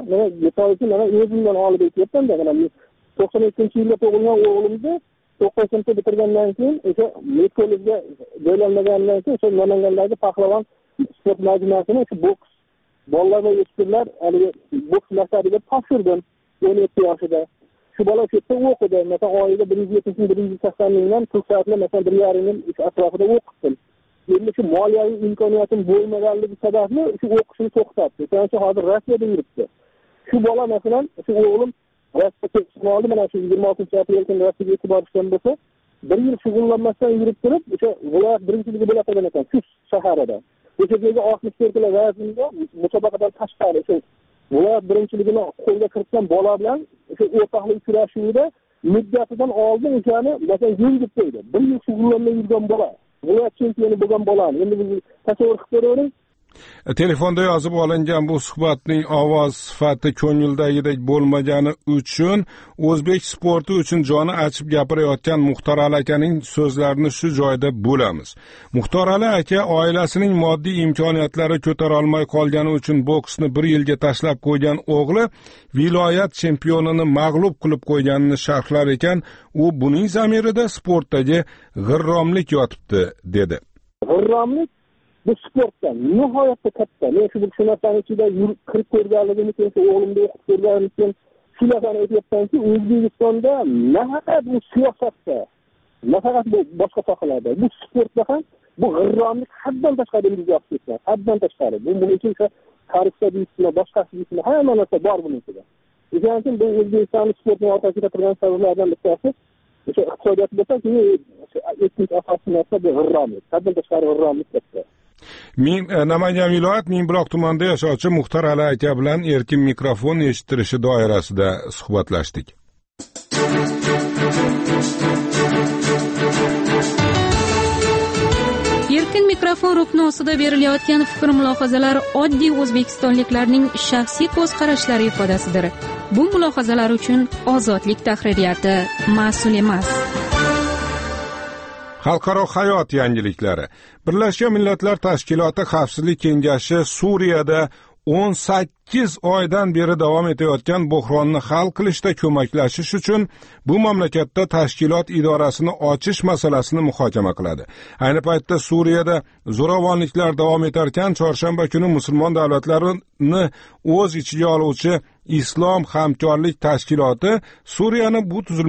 Speaker 12: o'zimdan olib aytyapman-da, mana 92-yilda tug'ilgan o'g'limni 9-sinfni bitirgandan keyin o'sha kollejga joylanmagandan keyin o'sha Namangandagi Pahlavon sport majmuasini o'sha boks bolalar va o'smirlar haligi boks maktabiga topshirdim 17 yoshida. Shu bola o'sha yerda o'qidi. Masalan, oyiga 170-180 mingdan pul sarflab, masalan 1,5 yil atrofida o'qitdim. Endi shu moliyaviy imkoniyatim bo'lmaganligi sababli shu o'qishni to'xtatdi. Chunki hozir Rossiyada yuribdi. Shu bola masalan, shu o'g'lim Rossiyaga chiqib mana shu 26-aprel kuni Rossiyaga yetib borishgan bo'lsa, bir yil shug'ullanmasdan yurib turib, o'sha viloyat birinchiligi bo'lagan ekan shu shaharda. O'sha yerga 64 kilo vaznda musobaqadan tashqari shu viloyat birinchiligini qo'lga kiritgan bola bilan o'sha o'rtoqlik uchrashuvida muddatidan oldin o'shani masalan yengib qo'ydi. Bir yil shug'ullanmay yurgan bola, viloyat chempioni bo'lgan bolani endi biz tasavvur qilib ko'ravering.
Speaker 1: Telefonda yozib olingan bu suhbatning ovoz sifati ko'ngildagidek bo'lmagani uchun o'zbek sporti uchun joni achib gapirayotgan Muxtor Ali akaning so'zlarini shu joyda bo'lamiz. Muxtor Ali aka oilasining moddiy imkoniyatlari ko'tara olmay qolgani uchun boksni bir yilga tashlab qo'ygan o'g'li viloyat chempionini mag'lub qilib qo'yganini sharhlar ekan, u buning zamirida sportdagi g'irromlik yotibdi, dedi.
Speaker 12: g'irromlik bu sportdan nihoyatda katta. Men shu narsani ichida kirib ko'rganligim uchun, o'g'limni o'qib ko'rganim uchun shu narsani aytyapmanki, O'zbekistonda nafaqat bu siyosatda, nafaqat bu boshqa sohalarda, bu sportda ham bu g'irromlik haddan tashqari ilg'ab ketgan. Haddan tashqari. Buning uchun tarixda deysizmi, boshqasi deysizmi, hamma narsa bor buning ichida. O'shaning uchun bu O'zbekiston sportning orqasida turgan sabablardan bittasi o'sha iqtisodiyot bo'lsa, ikkinchi asosiy narsa bu g'irromlik. Haddan tashqari g'irromlik katta.
Speaker 1: Men Namangan viloyat Mingbuloq tumanida yashovchi Muxtor Ali aka bilan erkin mikrofon eshittirishi doirasida suhbatlashdik.
Speaker 13: Erkin mikrofon rukni ostida berilayotgan fikr-mulohazalar oddiy o'zbekistonliklarning shaxsiy ko'z qarashlari ifodasidir. Bu mulohazalar uchun Ozodlik tahririyati mas'ul emas.
Speaker 1: Xalqaro hayot yangiliklari. Birlashgan Millatlar Tashkiloti Xavfsizlik kengashi Suriyada 18 oydan beri davom etayotgan buhronni hal qilishda ko'maklashish uchun bu mamlakatda tashkilot idorasini ochish masalasini muhokama qiladi. Ayni paytda Suriyada zo'ravonliklar davom etarkan, chorshanba kuni musulmon davlatlarini o'z ichiga oluvchi Islom hamkorlik tashkiloti Suriyaning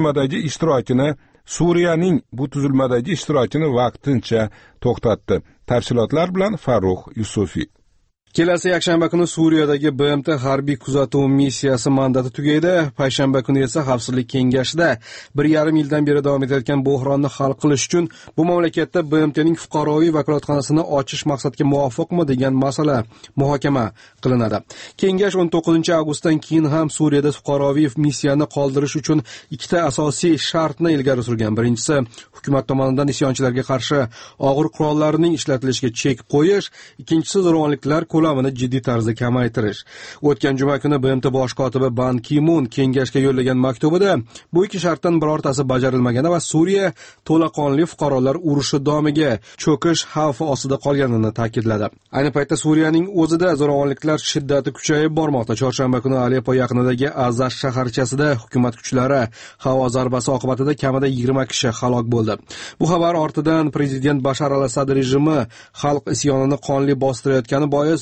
Speaker 1: bu tuzilmadagi ishtirokini vaqtincha to'xtatdi. Tafsilotlar bilan Farruh Yusufiy.
Speaker 2: Kelasi yakshanba kuni Suriyadagi BMT harbiy kuzatuv missiyasi muddati tugaydi. Payshanba kuni esa Xavfsizlik kengashida 1,5 yildan beri davom etayotgan buhronni hal qilish uchun bu mamlakatda BMTning fuqaroviy vakolatxonasini ochish maqsadga muvofiqmi degan masala muhokama qilinadi. Kengash 19-avgustdan keyin ham Suriyada fuqaroviy missiyani qoldirish uchun ikkita asosiy shartni ilgari surgan. Birinchisi, hukumat tomonidan isyonchilarga qarshi og'ir qurollarning ishlatilishiga chek qo'yish, ikkinchisi zo'ravonliklar ko'lamini jiddiy tarzda kamaytirish. O'tgan juma kuni BMT bosh kotibi Ban Ki-mun kengashga yo'llagan maktubida bu ikki shartdan birortasi bajarilmagani va Suriya to'laqonli fuqarolar urushi domiga cho'kish xavfi ostida qolganini ta'kidladi. Ayni paytda Suriyaning o'zida zo'ravonliklar shiddati kuchayib bormoqda. Chorshanba kuni Aleppo yaqinidagi Azash shaharchasida hukumat kuchlari havo zarbasi oqibatida kamida 20 kishi halok bo'ldi. Bu xabar ortidan prezident Bashar al-Asad rejimi xalq isyonini qonli bostirayotgani bois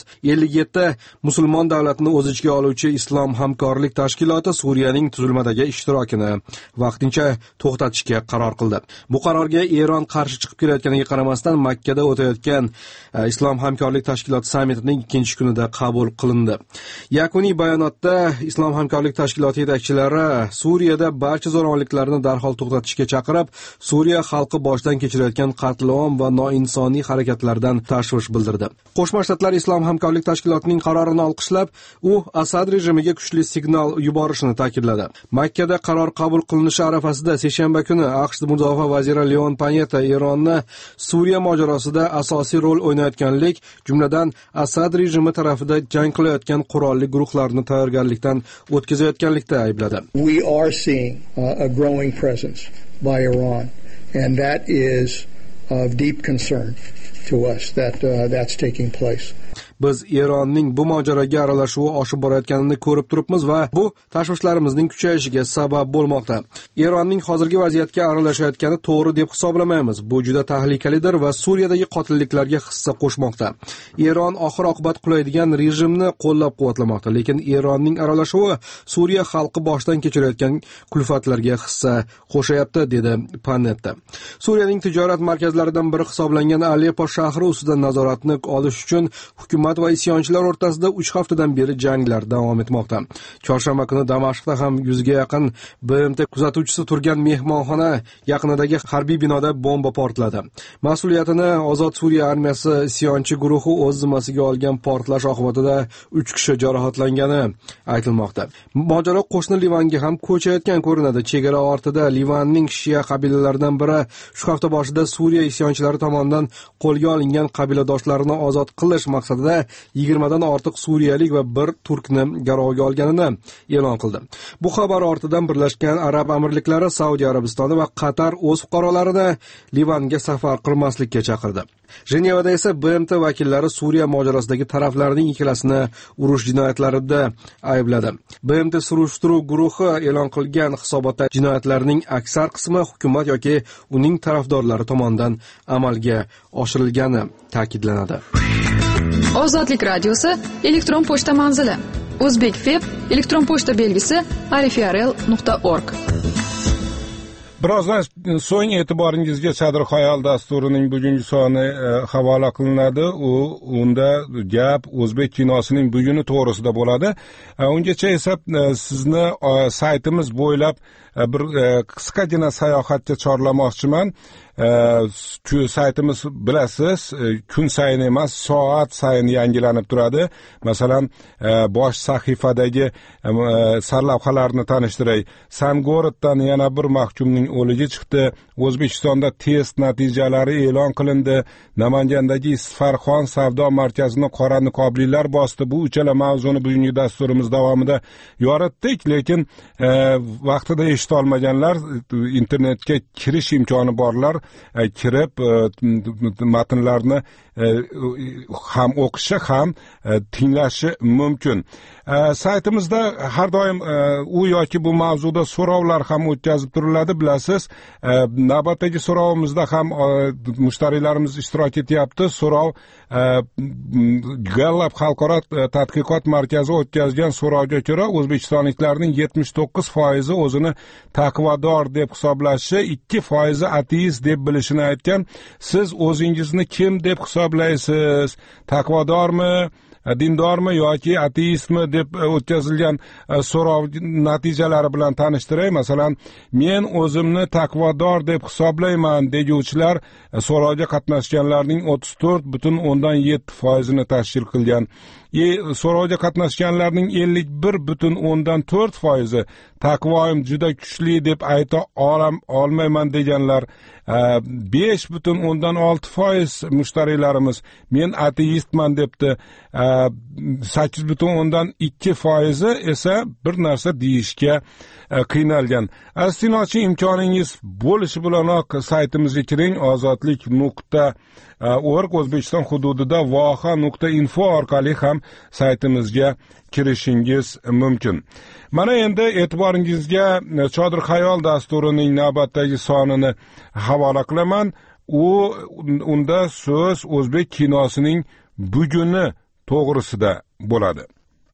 Speaker 2: 57 musulmon davlatini o'z ichiga oluvchi Islom hamkorlik tashkiloti Suriyaning tuzilmadagi ishtirokini vaqtincha to'xtatishga qaror qildi. Bu qarorga Eron qarshi chiqib kelayotganiga qaramasdan Makkada o'tayotgan Islom hamkorlik tashkiloti sammitining 2-kunida qabul qilindi. Yakuniy bayonotda Islom hamkorlik tashkiloti yetakchilari Suriyada barcha zo'ravonliklarni darhol to'xtatishga chaqirib, Suriya xalqi boshdan kechirayotgan qatl-om va noinsoniy harakatlardan tashvish bildirdi. Qo'shma Shtatlar Islom hamkorlik tashkilotining qarorini olqishlab, u Asad rejimiga kuchli signal yuborishini ta'kidladi. Makkada qaror qabul qilinishi arafasida seshanba kuni AQSh mudofaa vaziri Leon Panetta Eronni Suriya mojarosida asosiy rol o'ynayotganlik, jumladan Asad rejimi tarafida jang qilayotgan qurolli guruhlarni tayyorgarlikdan o'tkazayotganlikda aybladi.
Speaker 14: We are seeing a growing presence by Iran, and that is of deep concern to us that's taking place.
Speaker 2: Biz Eronning bu mojaroga aralashuvi oshib borayotganini ko'rib turibmiz va bu tashvishlarimizning kuchayishiga sabab bo'lmoqda. Eronning hozirgi vaziyatga aralashayotgani to'g'ri deb hisoblamaymiz. Bu juda tahlikalidir va Suriyadagi qotilliklarga hissa qo'shmoqda. Eron oxir-oqibat qulaydigan rejimni qo'llab-quvvatlamoqda, lekin Eronning aralashuvi Suriya xalqi boshdan kechirayotgan kulfatlarga hissa qo'shayapti, dedi Panetta. Suriyaning tijorat markazlaridan biri hisoblangan Aleppo shahri ustidan nazoratni olish uchun hukumat va isyonchilar o'rtasida 3 haftadan beri janglar davom etmoqda. Chorshanba kuni Damashqda ham 100 ga yaqin BMT kuzatuvchisi turgan mehmonxona yaqinidagi harbiy binoda bomba portladi. Mas'uliyatini Ozod Suriya armiyasi isyonchi guruhi o'z zimmasiga olgan portlash oqibatida 3 kishi jarohatlangani aytilmoqda. Mojaro qo'shni Livanga ham ko'chayotgan ko'rinadi. Chegara ortida Livanning shia qabilalaridan biri shu hafta boshida Suriya isyonchilari tomonidan qo'lga olingan qabiladoshlarini ozod qilish maqsadida 20 dan ortiq suriyalik va bir turkni garovga olganini e'lon qildi. Bu xabar ortidan Birlashgan Arab Amirliklari, Saudiya Arabistoni va Qatar o'z fuqarolarini Livanga safar qilmaslikka chaqirdi. Jenevada esa BMT vakillari Suriya mojarosidagi taraflarning ikkalasini urush jinoyatlarida aybladi. BMT surishtiruv guruhi e'lon qilgan hisobotda jinoyatlarning aksar qismi hukumat yoki uning tarafdorlari tomonidan amalga oshirilgani ta'kidlanadi.
Speaker 3: Ozodlik radiosi elektron pochta manzili: Uzbekfeb elektron pochta belgisi arifiarel.org.
Speaker 1: Birozdan so'ng e'tiboringizga Sadr Xayol dasturining bugungi soni havola qilinadi. Unda gap o'zbek kinosining buguni to'g'risida bo'ladi. Ungacha esa sizni saytimiz bo'ylab bir qisqagina sayohatga chorlamoqchiman. Saytimiz bilasiz, kun sayin emas, soat sayin yangilanib turadi. Masalan, bosh sahifadagi sarlavhalarni tanishtiray. Sangoroddan yana bir mahkumning o'ligi chiqdi. O'zbekistonda test natijalari e'lon qilindi. Namangandagi Isfarxon savdo markazini qora niqoblilar bosdi. Bu uchala mavzuni bugungi dasturimiz davomida yoritdik, lekin vaqtida eshita olmaganlar, internetga kirish imkoni borlar kirib matnlarni ham o'qishi ham tinglashi mumkin. Saytimizda har doim u yoki bu mavzuda so'rovlar ham o'tkazib turiladi, bilasiz. Navbatdagi so'rovimizda ham mushtariylarimiz ishtirok etyapti. So'rov Gallup xalqaro tadqiqot markazi o'tkazgan so'rovga ko'ra o'zbekistonliklarning 79% o'zini taqvodor deb hisoblashi, 2% ateist deb bilishini aytgan. Siz o'zingizni kim deb hisoblaysiz? Taqvodormi, dindormi yoki ateistmi deb o'tkazilgan so'rov natijalari bilan tanishtiray. Masalan, men o'zimni taqvodor deb hisoblayman deguvchilar so'rovga qatnashganlarning 34,7%ni tashkil qilgan. So'rovga qatnashganlarning 51,4% taqvoim juda kuchli deb ayta olmayman deganlar. 5,6% mushtariylarimiz men ateistman debdi. 8,2% esa bir narsa deyishga qiynalgan. Astinochi imkoningiz bo'lishi bilanoq saytimizga kiring. ozodlik.org O'zbekiston hududida voha.info orqali ham saytimizga kirishingiz mumkin. Mana endi e'tiboringizga Chodir Xayol dasturining navbatdagi sonini havola qilaman. Unda so'z o'zbek kinosining buguni to'g'risida bo'ladi.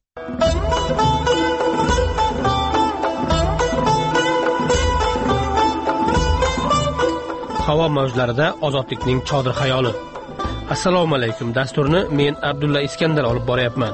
Speaker 15: Havo mavjlarida ozodlikning Chodir Xayoli. Assalomu alaykum. Dasturni men Abdulla Iskandar olib boryapman.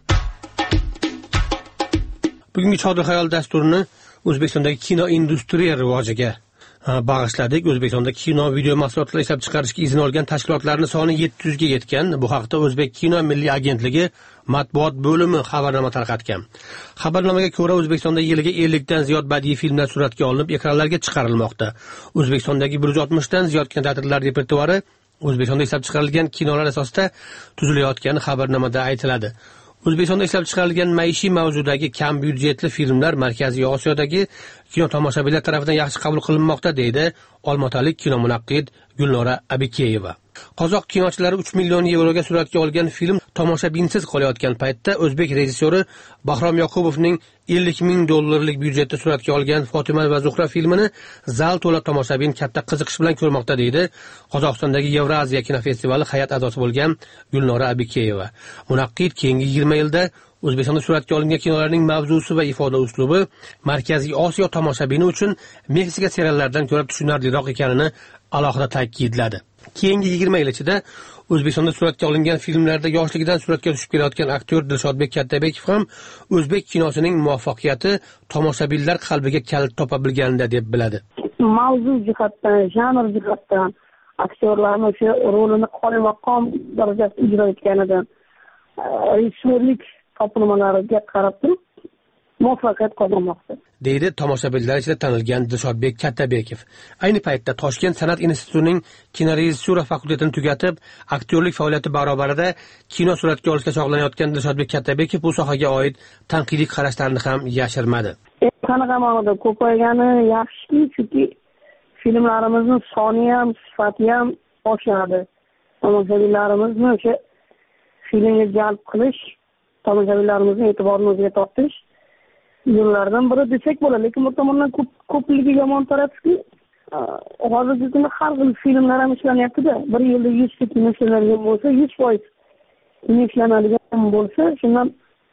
Speaker 15: Bugungi Chodir Xayol dasturini O'zbekistondagi kino industriya rivojiga bag'ishladik. O'zbekistonda kino video mahsulotlar ishlab chiqarishga izn olgan tashkilotlarning soni 700 ga yetgan. Bu haqda O'zbek kino milliy agentligi matbuot bo'limi xabarnoma tarqatgan. Xabarnomaga ko'ra, O'zbekistonda yiliga 50 dan ziyod badiiy filmlar suratga olinib, ekranlarga chiqarilmoqda. O'zbekistondagi 160 dan ziyod kinoteatrlar repertuari O'zbekistonda ishlab chiqarilgan kinolar asosida tuzilayotgani xabarnomada aytiladi. O'zbekistonda ishlab chiqarilgan maishiy mavzudagi kam byudjetli filmlar Markaziy Osiyodagi kino tomoshabinlar tomonidan yaxshi qabul qilinmoqda, deydi olmaotalik kino munaqqid Gulnora Abikeyeva. Qozoq kinochilari 3 million yevroga suratga olgan film tomoshabinsiz qolayotgan paytda o'zbek rejissyori Bahrom Yoqubovning $50,000 byudjetda suratga olgan Fatima va Zuhra filmini zal to'la tomoshabin katta qiziqish bilan ko'rmoqda, deydi Qozog'istondagi Yevroaziya kinofestivali hay'at a'zosi bo'lgan Gulnora Abikeyeva. Munaqqid keyingi 20 yilda O'zbekistonda suratga olingan kinolarning mavzusi va ifoda uslubi Markaziy Osiyo tomoshabini uchun Meksika seriallaridan ko'ra tushunarliroq ekanini alohida ta'kidladi. Keyingi 20 yil ichida O'zbekistonda suratga olingan filmlarda yoshligidan suratga tushib kelayotgan aktyor Dilshodbek Kattabekov ham o'zbek kinosining muvaffaqiyati tomoshabinlar qalbiga kalit topa bilganida deb biladi.
Speaker 16: Mavzu jihatdan, janr jihatdan aktyorlarning o'sha rolini qo'l-maqom darajasida ijro etganidan rejissyorlik topilmalariga qarab turib muvaffaqiyat qozonmoqda,
Speaker 15: deydi tomoshabinlar ichida tanilgan Dilshodbek Kattabekov. Ayni paytda Toshkent san'at institutining kinorejissura fakultetini tugatib, aktyorlik faoliyati barobarida kino suratga olishga shug'ullanayotgan Dilshodbek Kattabekov bu sohaga oid tanqidiy qarashlarini ham yashirmadi.
Speaker 16: Qanaqa ma'noda ko'paygani yaxshiki, chunki filmlarimizni soni ham, sifati ham oshadi. Tomoshabinlarimizni o'sha filmga jalb qilish, tomoshabinlarimizning e'tiborini o'ziga tortish yo'llardan biri desak bo'ladi. Lekin bu tomondan ko'pligi yomon tarafki, hozirgi kunda har xil filmlar ham ishlanyapti-da. Bir yilda 100 ta kino ishlanadigan bo'lsa, 100% kino ishlanadigan bo'lsa, shundan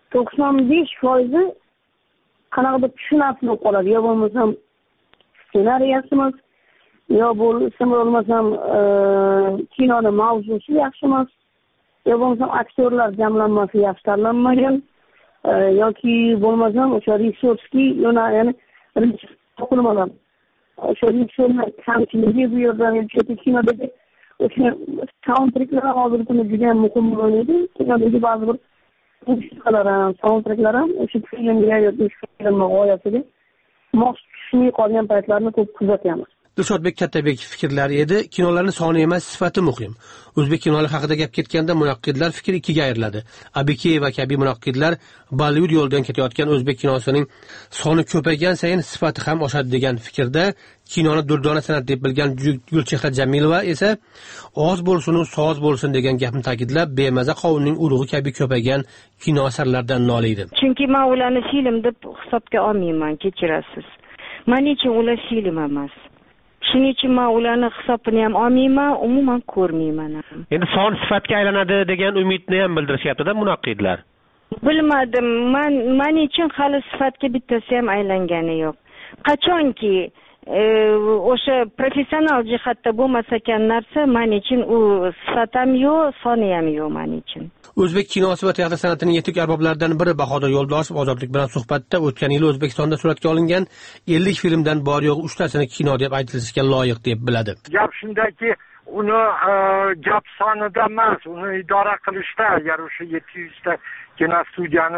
Speaker 16: 95% qanaqadir tushunarsiz bo'lib qoladi. Yo bo'lmasam ssenariysi emas, yo bo'lmasam kinoning mavzusi yaxshi emas, yo bo'lmasam aktyorlar jamlanmasi yaxshi tanlanmagan, yoki bo'lmasam o'sha resursga ya'ni to'qilmagan. O'sha resurslar kamchiligi bu yerdan o'sha kinodagi o'sha soundtracklar hozirgi kunda juda ham muhim bo'ladi. Kinodagi ba'zi bir musiqalar ham, soundtracklar ham o'sha filmga yoki film g'oyasiga mos tushmay qolgan paytlarni ko'p kuzatyapmiz.
Speaker 15: Dilshodbek Kattabekov fikrlari edi, kinolarning soni emas, sifati muhim. O'zbek kinolari haqida gap ketganda munaqqidlar fikri ikkiga ayriladi. Abikeyeva kabi munaqqidlar Bollivud yo'lidan ketayotgan o'zbek kinosining soni ko'paygan sayin sifati ham oshadi degan fikrda, kinoni durdona san'at deb bilgan Gulchehra Jamilova esa oz bo'lsin, soz bo'lsin degan gapni ta'kidlab, bemaza qovunning urug'i kabi ko'paygan kino asarlaridan noliydi.
Speaker 17: Chunki men ularni film deb hisobga olmayman, kechirasiz. Men uchun ular film emas. Shuning uchun men ularni hisobini ham olmayman, umuman ko'rmayman.
Speaker 18: Endi son sifatga aylanadi degan umidni ham bildirishyapti-da munaqqidlar.
Speaker 17: Bilmadim, men uchun hali sifatga bittasi ham aylangani yo'q. Qachonki o'sha professional jihatda bo'lmasa ekan narsa, men uchun u sifat ham yo'q, soni ham yo'q men uchun.
Speaker 15: O'zbek kinosi va teatr san'atining yetuk arboblaridan biri Bahodir Yo'ldoshev Ozodlik bilan suhbatda o'tgan yil O'zbekistonda suratga olingan 50 filmdan bor yo'q 3 tasini kino deb aytilishga loyiq deb biladi.
Speaker 19: Gap shundaki, uni gap sonida emas, uni idora qilishda, agar o'sha 700 ta kinostudiyani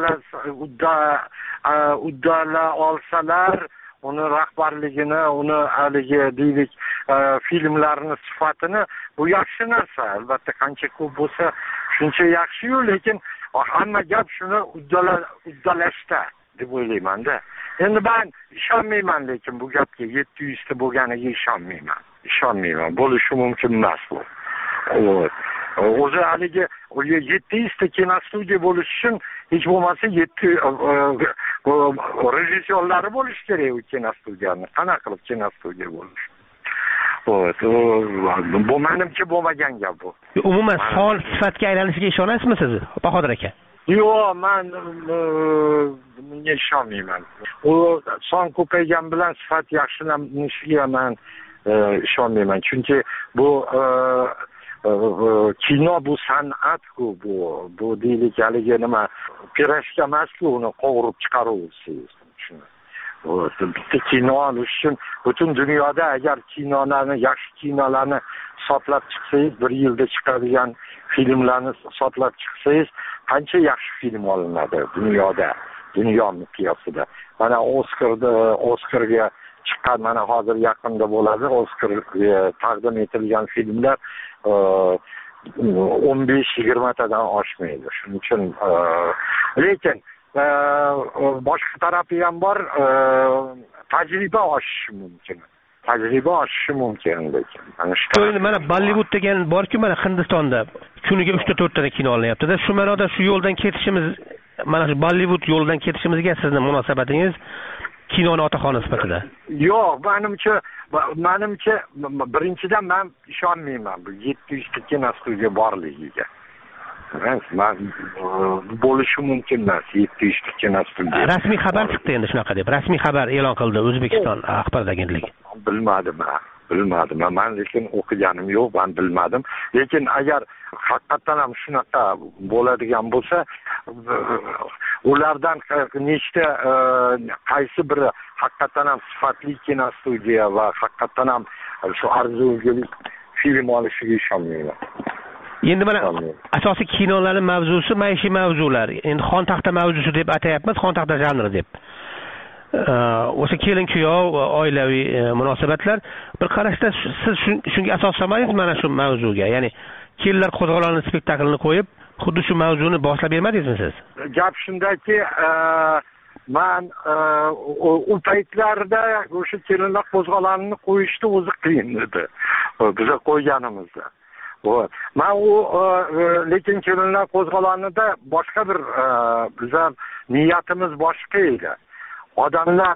Speaker 19: uddala olsalar, uni rahbarligini, uni haligi deylik filmlarni sifatini, bu yaxshi narsa. Albatta qancha ko'p bo'lsa shuncha yaxshi-yu, lekin hamma gap shuni uddalashda deb o'ylayman-da. Endi men ishonmayman, lekin bu gapga 700 ta bo'lganiga ishonmayman. Bo'lishi mumkin emas bu. O'zi haligi 700 ta kinostudiya bo'lishi uchun hech bo'lmasa 7 rejissyorlari bo'lishi kerak u kinostudiyani. Qanaqa qilib kinostudiya bo'lishi? Bu menimcha bo'lmagan gap bu.
Speaker 18: Umuman son sifatga aylanishiga ishonasizmi siz, Bahodir aka?
Speaker 19: Yo'q, men bunga ishonmayman. U son ko'paygan bilan sifat yaxshilanishiga men ishonmayman. Chunki bu kino bu san'at-ku, bu deylik haligi nima, pirashka emas-ku, uni qovurib chiqaruvsiz. Bitta kino olish uchun butun dunyoda agar yaxshi kinolarni sotlab chiqsangiz, bir yilda chiqadigan filmlarni sotlab chiqsangiz, qancha yaxshi film olinadi dunyo miqyosida. Mana Oscarga chiqqan, mana hozir yaqinda bo'ladi, Oscarga taqdim etilgan filmlar 15-20 tadan oshmaydi. Shuning uchun lekin boshqa tarafi ham bor, tajriba oshishi mumkin lekin.
Speaker 18: Mana Bollivud degan bor-ku, mana Hindistonda kuniga 3 ta 4 ta kino olinyapti-da. Shu ma'noda shu yo'ldan ketishimiz, mana shu Bollivud yo'lidan ketishimizga sizning munosabatingiz kinoni otaxoni sifatida?
Speaker 19: Yo'q, menimcha birinchidan men ishonmayman bu 700 ta kinostudiya borligiga. Bo'lishi mumkin emas 700 ta kinostudiya.
Speaker 18: Rasmiy xabar chiqdi endi shunaqa deb. Rasmiy xabar e'lon qildi O'zbekiston axborot agentligi.
Speaker 19: Bilmadim. Men lekin o'qiganim yo'q, men bilmadim. Lekin agar haqiqatan ham shunaqa bo'ladigan bo'lsa, ulardan nechta qaysi biri haqiqatan ham sifatli kinostudiya va haqiqatan ham shu arzuga film olishiga ishonmayman.
Speaker 18: Endi mana asosiy kinolarning mavzusi maishiy mavzular. Endi xon taxta mavzusi deb atayapmiz, xon taxta janri deb. O'sha kelin-kuyov, oilaviy munosabatlar. Bir qarashda siz shunga asoslamaysiz mana shu mavzuga. Ya'ni kelinlar qo'zg'oloni spektaklini qo'yib, xuddi shu mavzuni boshlab bermadingizmi siz?
Speaker 19: Gap shundaki, men u paytlarda o'sha kelinlar qo'zg'olonini qo'yishni o'zi qiyin edi. Biz qo'yganimizda. Men lekin kelinlar qo'zg'olonida boshqa bir bizlar niyatimiz boshqa edi. Odamlar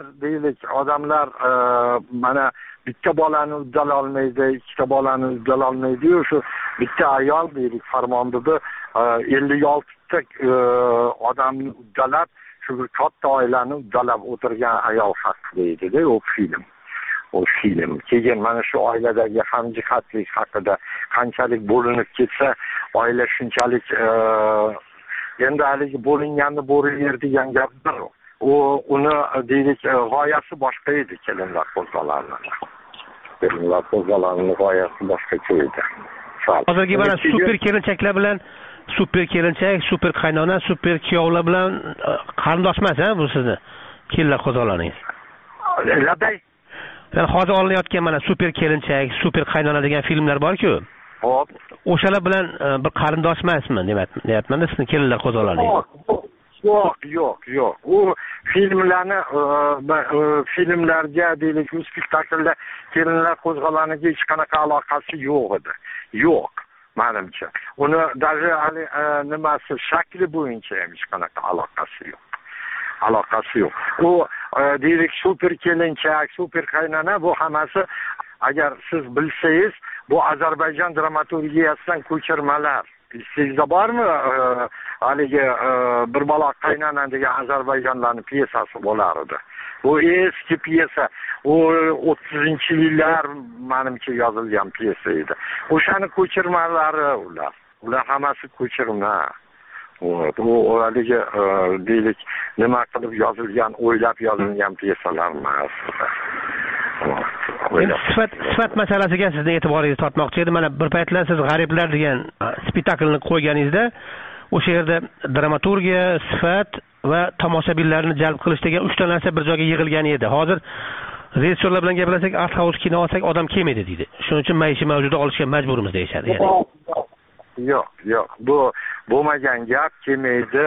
Speaker 19: mana bitta bolani uddala olmaydi, ikkita bolani uddala olmaydi. Shu bitta ayol deylik Farmonbida 56 ta odamni uddalab, shu bir katta oilani uddalab o'tirgan ayol haqida edi-da u film. Keyin mana shu oiladagi hamjihatlik haqida qanchalik bo'linib ketsa, oila shunchalik endi haligi bo'linganni bo'ri yer degan gapdir. Uni deylik g'oyasi boshqa edi kelinlar qo'zg'olonining g'oyasi boshqacha edi.
Speaker 18: Hozirgi mana super kelinchaklar bilan super kelinchak, super qaynona, super kuyovlar bilan qarindosh emas-a bu sizni kelinlar qo'zg'oloningiz?
Speaker 19: Labay.
Speaker 18: Yani hozir olinayotgan mana super kelinchak, super qaynona degan filmlar bor-ku.
Speaker 19: Hop.
Speaker 18: O'shalar bilan bir qarindosh emasmi deyapman-da sizni kelinlar qo'zg'oloningiz.
Speaker 19: Yo'q. U filmlarga deylik, u spektakllar kelinlar qo'zg'oloniga hech qanaqa aloqasi yo'q edi. Yo'q, menimcha. Uni даже nimasi shakli bo'yicha ham hech qanaqa aloqasi yo'q. U deylik super kelinchak, super qaynona bu hammasi agar siz bilsangiz, bu Ozarbayjon dramaturgiyasidan ko'chirmalar. Sizda bormi? Haligi bir bola qaynona degan Ozarbayjonlarning piyesasi bo'lar edi. Bu eski piyesa. U 30-yillar menimcha yozilgan piyesa edi. O'shani ko'chirmalari ular. Ular hammasi ko'chirma. Bu haligi deylik nima qilib yozilgan, o'ylab yozilgan piyesalar emas.
Speaker 18: Sifat masalasiga sizni e'tiboringizni tortmoqchi edim. Mana bir paytlar siz G'ariblar degan spektaklni qo'yganingizda o'sha yerda dramaturgiya, sifat va tomoshabinlarni jalb qilish degan 3 ta narsa bir joyga yig'ilgan edi. Hozir rejissyorlar bilan gaplashsak, art house kino olsak odam kelmaydi deydi. Shuning uchun maishiy mavzuda olishga majburmiz deyishadi.
Speaker 19: Yo'q. Bu bo'lmagan gap, kelmaydi.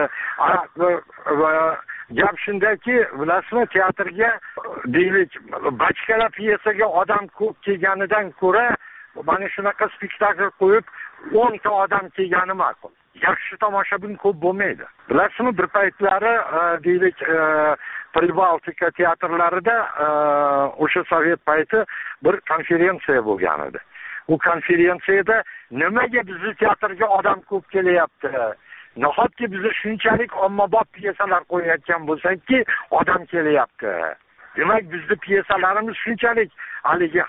Speaker 19: Gap shundaki, bilasizmi, teatrga deylik, bachkana pyesaga odam ko'p kelganidan ko'ra, mana shunaqa spektakl qo'yib 10 ta odam kelgani ma'qul. Yaxshi tomoshabin ko'p bo'lmaydi. Bilasizmi, bir paytlari deylik, Pribaltika teatrlarida o'sha sovet payti bir konferensiya bo'lgan edi. U konferensiyada nimaga bizning teatrga odam ko'p kelyapti? Nahotki biz shunchalik ommabop pyesalar qo'yayotgan bo'lsak-ki, odam kelyapti. Demak, bizning pyesalarimiz shunchalik haligi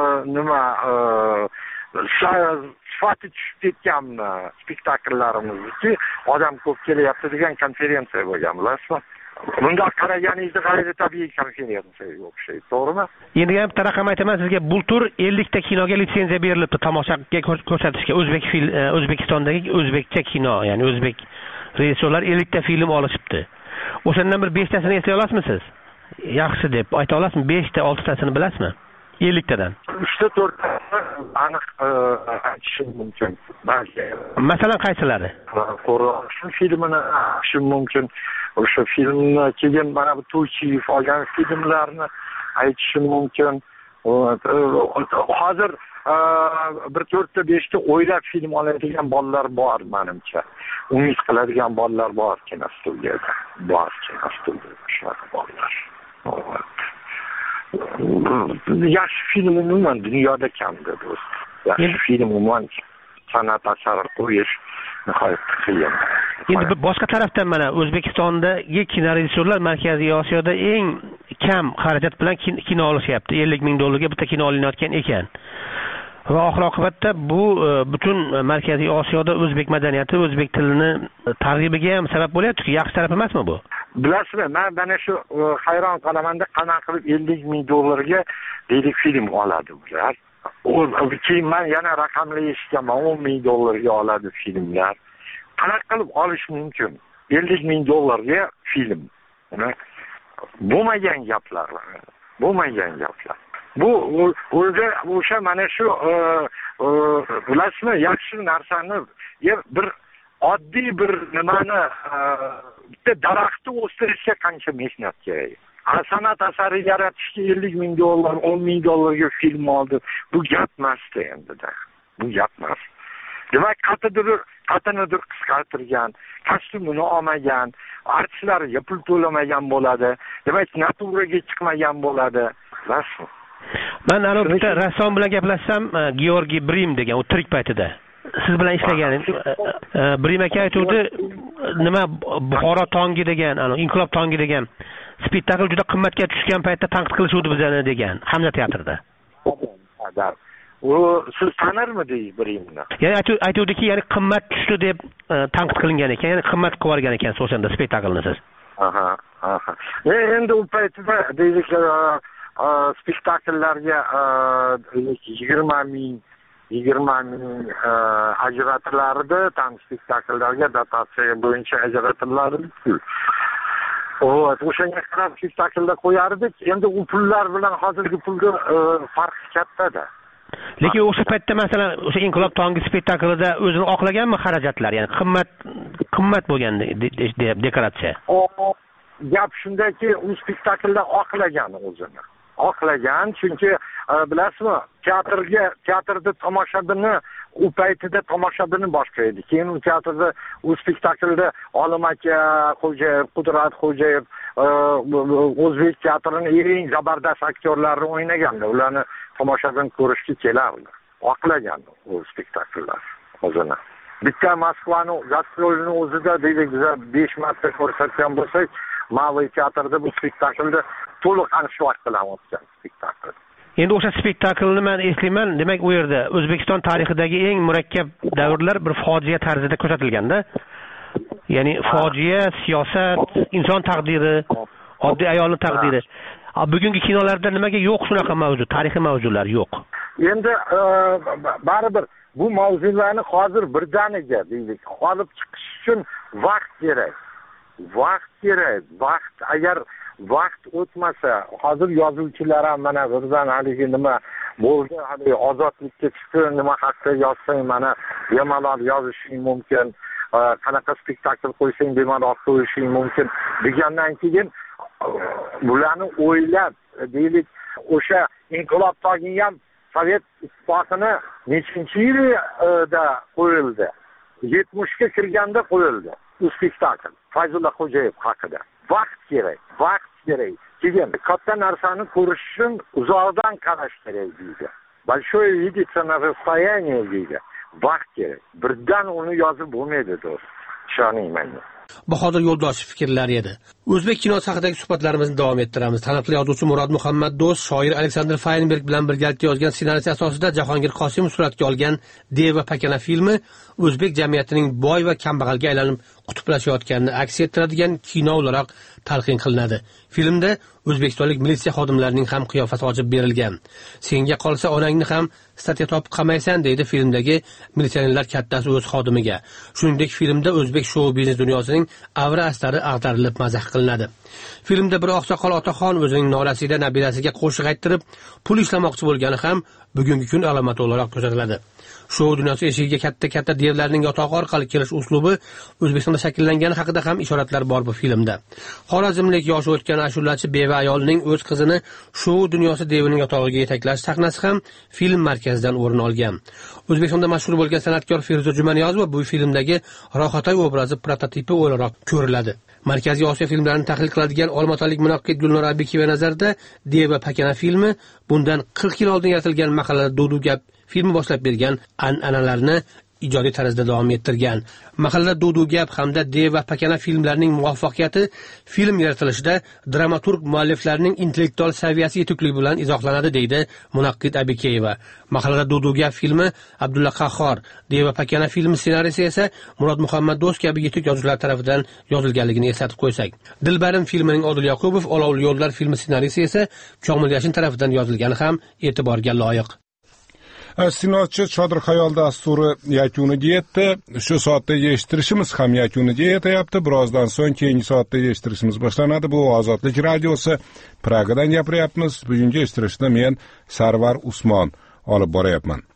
Speaker 19: sifati tushib ketganmi spektakllarimizki, odam ko'p kelyapti degan konferensiya bo'lgan, bilasizmi? Bundoq qaraganingizda g'ayri tabiiy konferensiyaga o'xshaydi, to'g'rimi?
Speaker 18: Endi ham taraqam aytaman sizga, bu tur 50 ta kinoga litsenziya berilibdi tomoshaga ko'rsatishga. O'zbekistondagi o'zbekcha kino, ya'ni o'zbek rejissyorlar 50 ta film olishibdi. O'shandan bir 5 tasini eslay olasizmi siz? Yaxshi deb ayta olasizmi? 5 ta, 6 tasini bilasizmi? 50 tadan.
Speaker 19: 3 ta 4 ta aniq aytishim mumkin.
Speaker 18: Masalan, qaysilari?
Speaker 19: Qo'rg'on filmini aytishim mumkin. O'sha filmni keyin mana bu To'ychiyev olgan filmlarni aytishim mumkin. Hozir bir 4 ta 5 ta o'ylab film oladigan bolalar bor menimcha. Umid qiladigan bolalar bor kinostudiyada. Shunaqa bolalar. Yaxshi film umuman dunyoda kamda do'st. Yaxshi film umuman san'at asari qo'yish nihoyatda qiyin.
Speaker 18: Endi boshqa tarafdan mana O'zbekistondagi kinorejissyorlar Markaziy Osiyoda eng kam xarajat bilan kino olishyapti. 50 ming dollarga bitta kino olinayotgan ekan. Va oxir oqibatda bu butun Markaziy Osiyoda o'zbek madaniyati, o'zbek tilini targ'ibiga ham sabab bo'lyapti. Yaxshi taraf emasmi bu?
Speaker 19: Bilasizmi, men mana shu hayron qolamanda qanaqa qilib 50 ming dollarga deylik film oladi ular. keyin man yana raqamlar eshitganman, $10,000 oladi filmlar. Qanaqa qilib olish mumkin? $50,000 film. Bo'lmagan gaplar. Bo'lmagan gaplar. Bu o'sha mana shu bilasizmi, yaxshi narsani bir oddiy bir nimani bitta daraxtni o'stirishga qancha mehnat kerak. San'at asari yaratishga $50,000, $10,000 film oldi. Bu gap emasdi endi-da. Bu gap emas. Demak, qatinidir qisqartirgan, kostyumini olmagan, artistlarga pul to'lamagan bo'ladi. Demak, naturaga chiqmagan bo'ladi. Bilasizmi?
Speaker 18: Men ana bitta rassom bilan gaplashsam, Georgiy Brim degan, u tirik paytida. Siz bilan ishlaganim. Brim aka aytuvdi, nima Buxoro tongi degan, Inqilob tongi degan spektakl juda qimmatga tushgan paytda tanqid qilishuvdi bizani degan, Hamza teatrida.
Speaker 19: U siz tanirmidingiz Brimni?
Speaker 18: Ya'ni aytuvdiki, ya'ni qimmat tushdi deb tanqid qilingan ekan, ya'ni qimmat qilib yuborgan ekan o'shanda spektaklni siz.
Speaker 19: Endi u paytda deylik spektakllarga 20,000 ajratilardi, tam spektakllarga dotatsiya bo'yicha ajratilardi. O'shanga qarab spektaklda qo'yardik. Endi u pullar bilan hozirgi pulga farq katta-da.
Speaker 18: Lekin o'sha paytda masalan o'sha Inqilob tongi spektaklida o'zini oqlaganmi xarajatlar, ya'ni qimmat bo'lgan dekoratsiya.
Speaker 19: Gap shundaki, u spektaklda oqlagan o'zini. Oqlagan, chunki bilasizmi, teatrda tomoshabinni u paytida tomoshabini boshqa edi. Keyin u teatrda u spektaklda Olim aka, Xo'jayev, Qudrat Xo'jayev o'zbek teatrining eng zabardast aktyorlarini o'ynaganlar. Ularni tomoshabin ko'rishga kelardi. Oqlagan u spektakllar o'zini. Bitta Moskvani gastrolini o'zida deylik biz 5 marta ko'rsatgan bo'lsak, Mavoy teatrda bu spektaklda to'liq anshlag bilan o'tgan spektakl.
Speaker 18: Endi o'sha spektaklni men eslayman, demak u yerda O'zbekiston tarixidagi eng murakkab davrlar bir fojia tarzida ko'rsatilganda. Ya'ni fojia, siyosat, inson taqdiri, oddiy ayolning taqdiri. Bugungi kinolarda nimaga yo'q shunaqa mavzu, tarixiy mavzular yo'q?
Speaker 19: Endi baribir bu mavzularni hozir birdaniga deylik, olib chiqish uchun vaqt kerak. Vaqt agar vaqt o'tmasa, hozir yozuvchilar ham mana birdan haligi nima bo'ldi, hali ozodlikka chiqdi, nima haqida yozsang mana bemalol yozishing mumkin, qanaqa spektakl qo'ysang bemalol qo'yishing mumkin degandan keyin bularni o'ylab deylik, o'sha Inqilob tongi ham Sovet ittifoqini nechinchi yilda qo'yildi? 70 ga kirganda qo'yildi. Bu spektakl Fayzulla Xo'jayev haqida. Vaqt kerak. Keyin katta narsani ko'rish uchun uzoqdan qarash kerak deydi. Большое видится на расстоянии deydi. Vaqt kerak. Birdan uni yozib bo'lmaydi do'st. Ishoning menga.
Speaker 15: Bahodir Yo'ldoshev fikrlari edi. O'zbek kinosi haqidagi suhbatlarimizni davom ettiramiz. Taniqli yozuvchi Murod Muhammad Do'st, shoir Aleksandr Faynberg bilan birgalikda yozgan ssenariy asosida Jahongir Qosimov suratga olgan Dev va Pakana filmi o'zbek jamiyatining boy va kambag'alga aylanib qutublashayotganini aks ettiradigan kino o'laroq talqin qilinadi. Filmda o'zbekistonlik militsiya xodimlarining ham qiyofasi ochib berilgan. Senga qolsa onangni ham statya topib qamaysan deydi filmdagi militsionerlar kattasi o'z xodimiga. Shuningdek, filmda o'zbek shou biznes dunyosining avra astari ag'darilib mazah qilinadi. Filmda bir oqsoqol otaxon o'zining norasida nabirasiga qo'shiq ayttirib, pul ishlamoqchi bo'lgani ham bugungi kun alomati o'laroq ko'rsatiladi. Shou dunyosi eshigiga katta devlarning yotog'i orqali kelish uslubi O'zbekistonda shakllangani haqida ham ishoratlar bor bu filmda. Xorazmlik yoshi o'tgan ashulachi beva ayolning o'z qizini shou dunyosi devining yotog'iga yetaklash sahnasi ham film markazidan o'rin olgan. O'zbekistonda mashhur bo'lgan san'atkor Feruza Jumaniyozova bu filmdagi Rohatay obrazi prototipi o'laroq ko'riladi. Markaziy Osiyo filmlarini tahlil qiladigan olmaotalik munaqqid Gulnora Abikova nazarida Dev va Pakana filmi bundan 40 yil oldin yaratilgan Mahallada Dudu gap filmi boshlab bergan an'analarni ijodiy tarzda davom ettirgan. Mahallada Dudu gap hamda Dev va Pakana filmlarining muvaffaqiyati film yaratilishida dramaturg mualliflarning intellektual saviyasi yetukligi bilan izohlanadi deydi munaqqid Abikova. Mahallada Dudu gap filmi Abdulla Qahhor, Dev va Pakana filmi ssenariysi esa Murod Muhammad Do'st kabi yetuk yozuvchilar tomonidan yozilganligini eslatib qo'ysak. Dilbarim filmining Odil Yoqubov, Olovli yo'llar filmi ssenariysi esa Komil Yashin tomonidan yozilgani ham e'tiborga loyiq.
Speaker 1: Sinoatchi Chodir xayol dasturi yakuniga yetdi. Shu soatda eshittirishimiz ham yakuniga yetyapti. Birozdan so'ng keyingi soatda eshittirishimiz boshlanadi. Bu Ozodlik radiosi. Pragadan gapiryapmiz. Bugungi eshittirishni men Sarvar Usmon olib boryapman.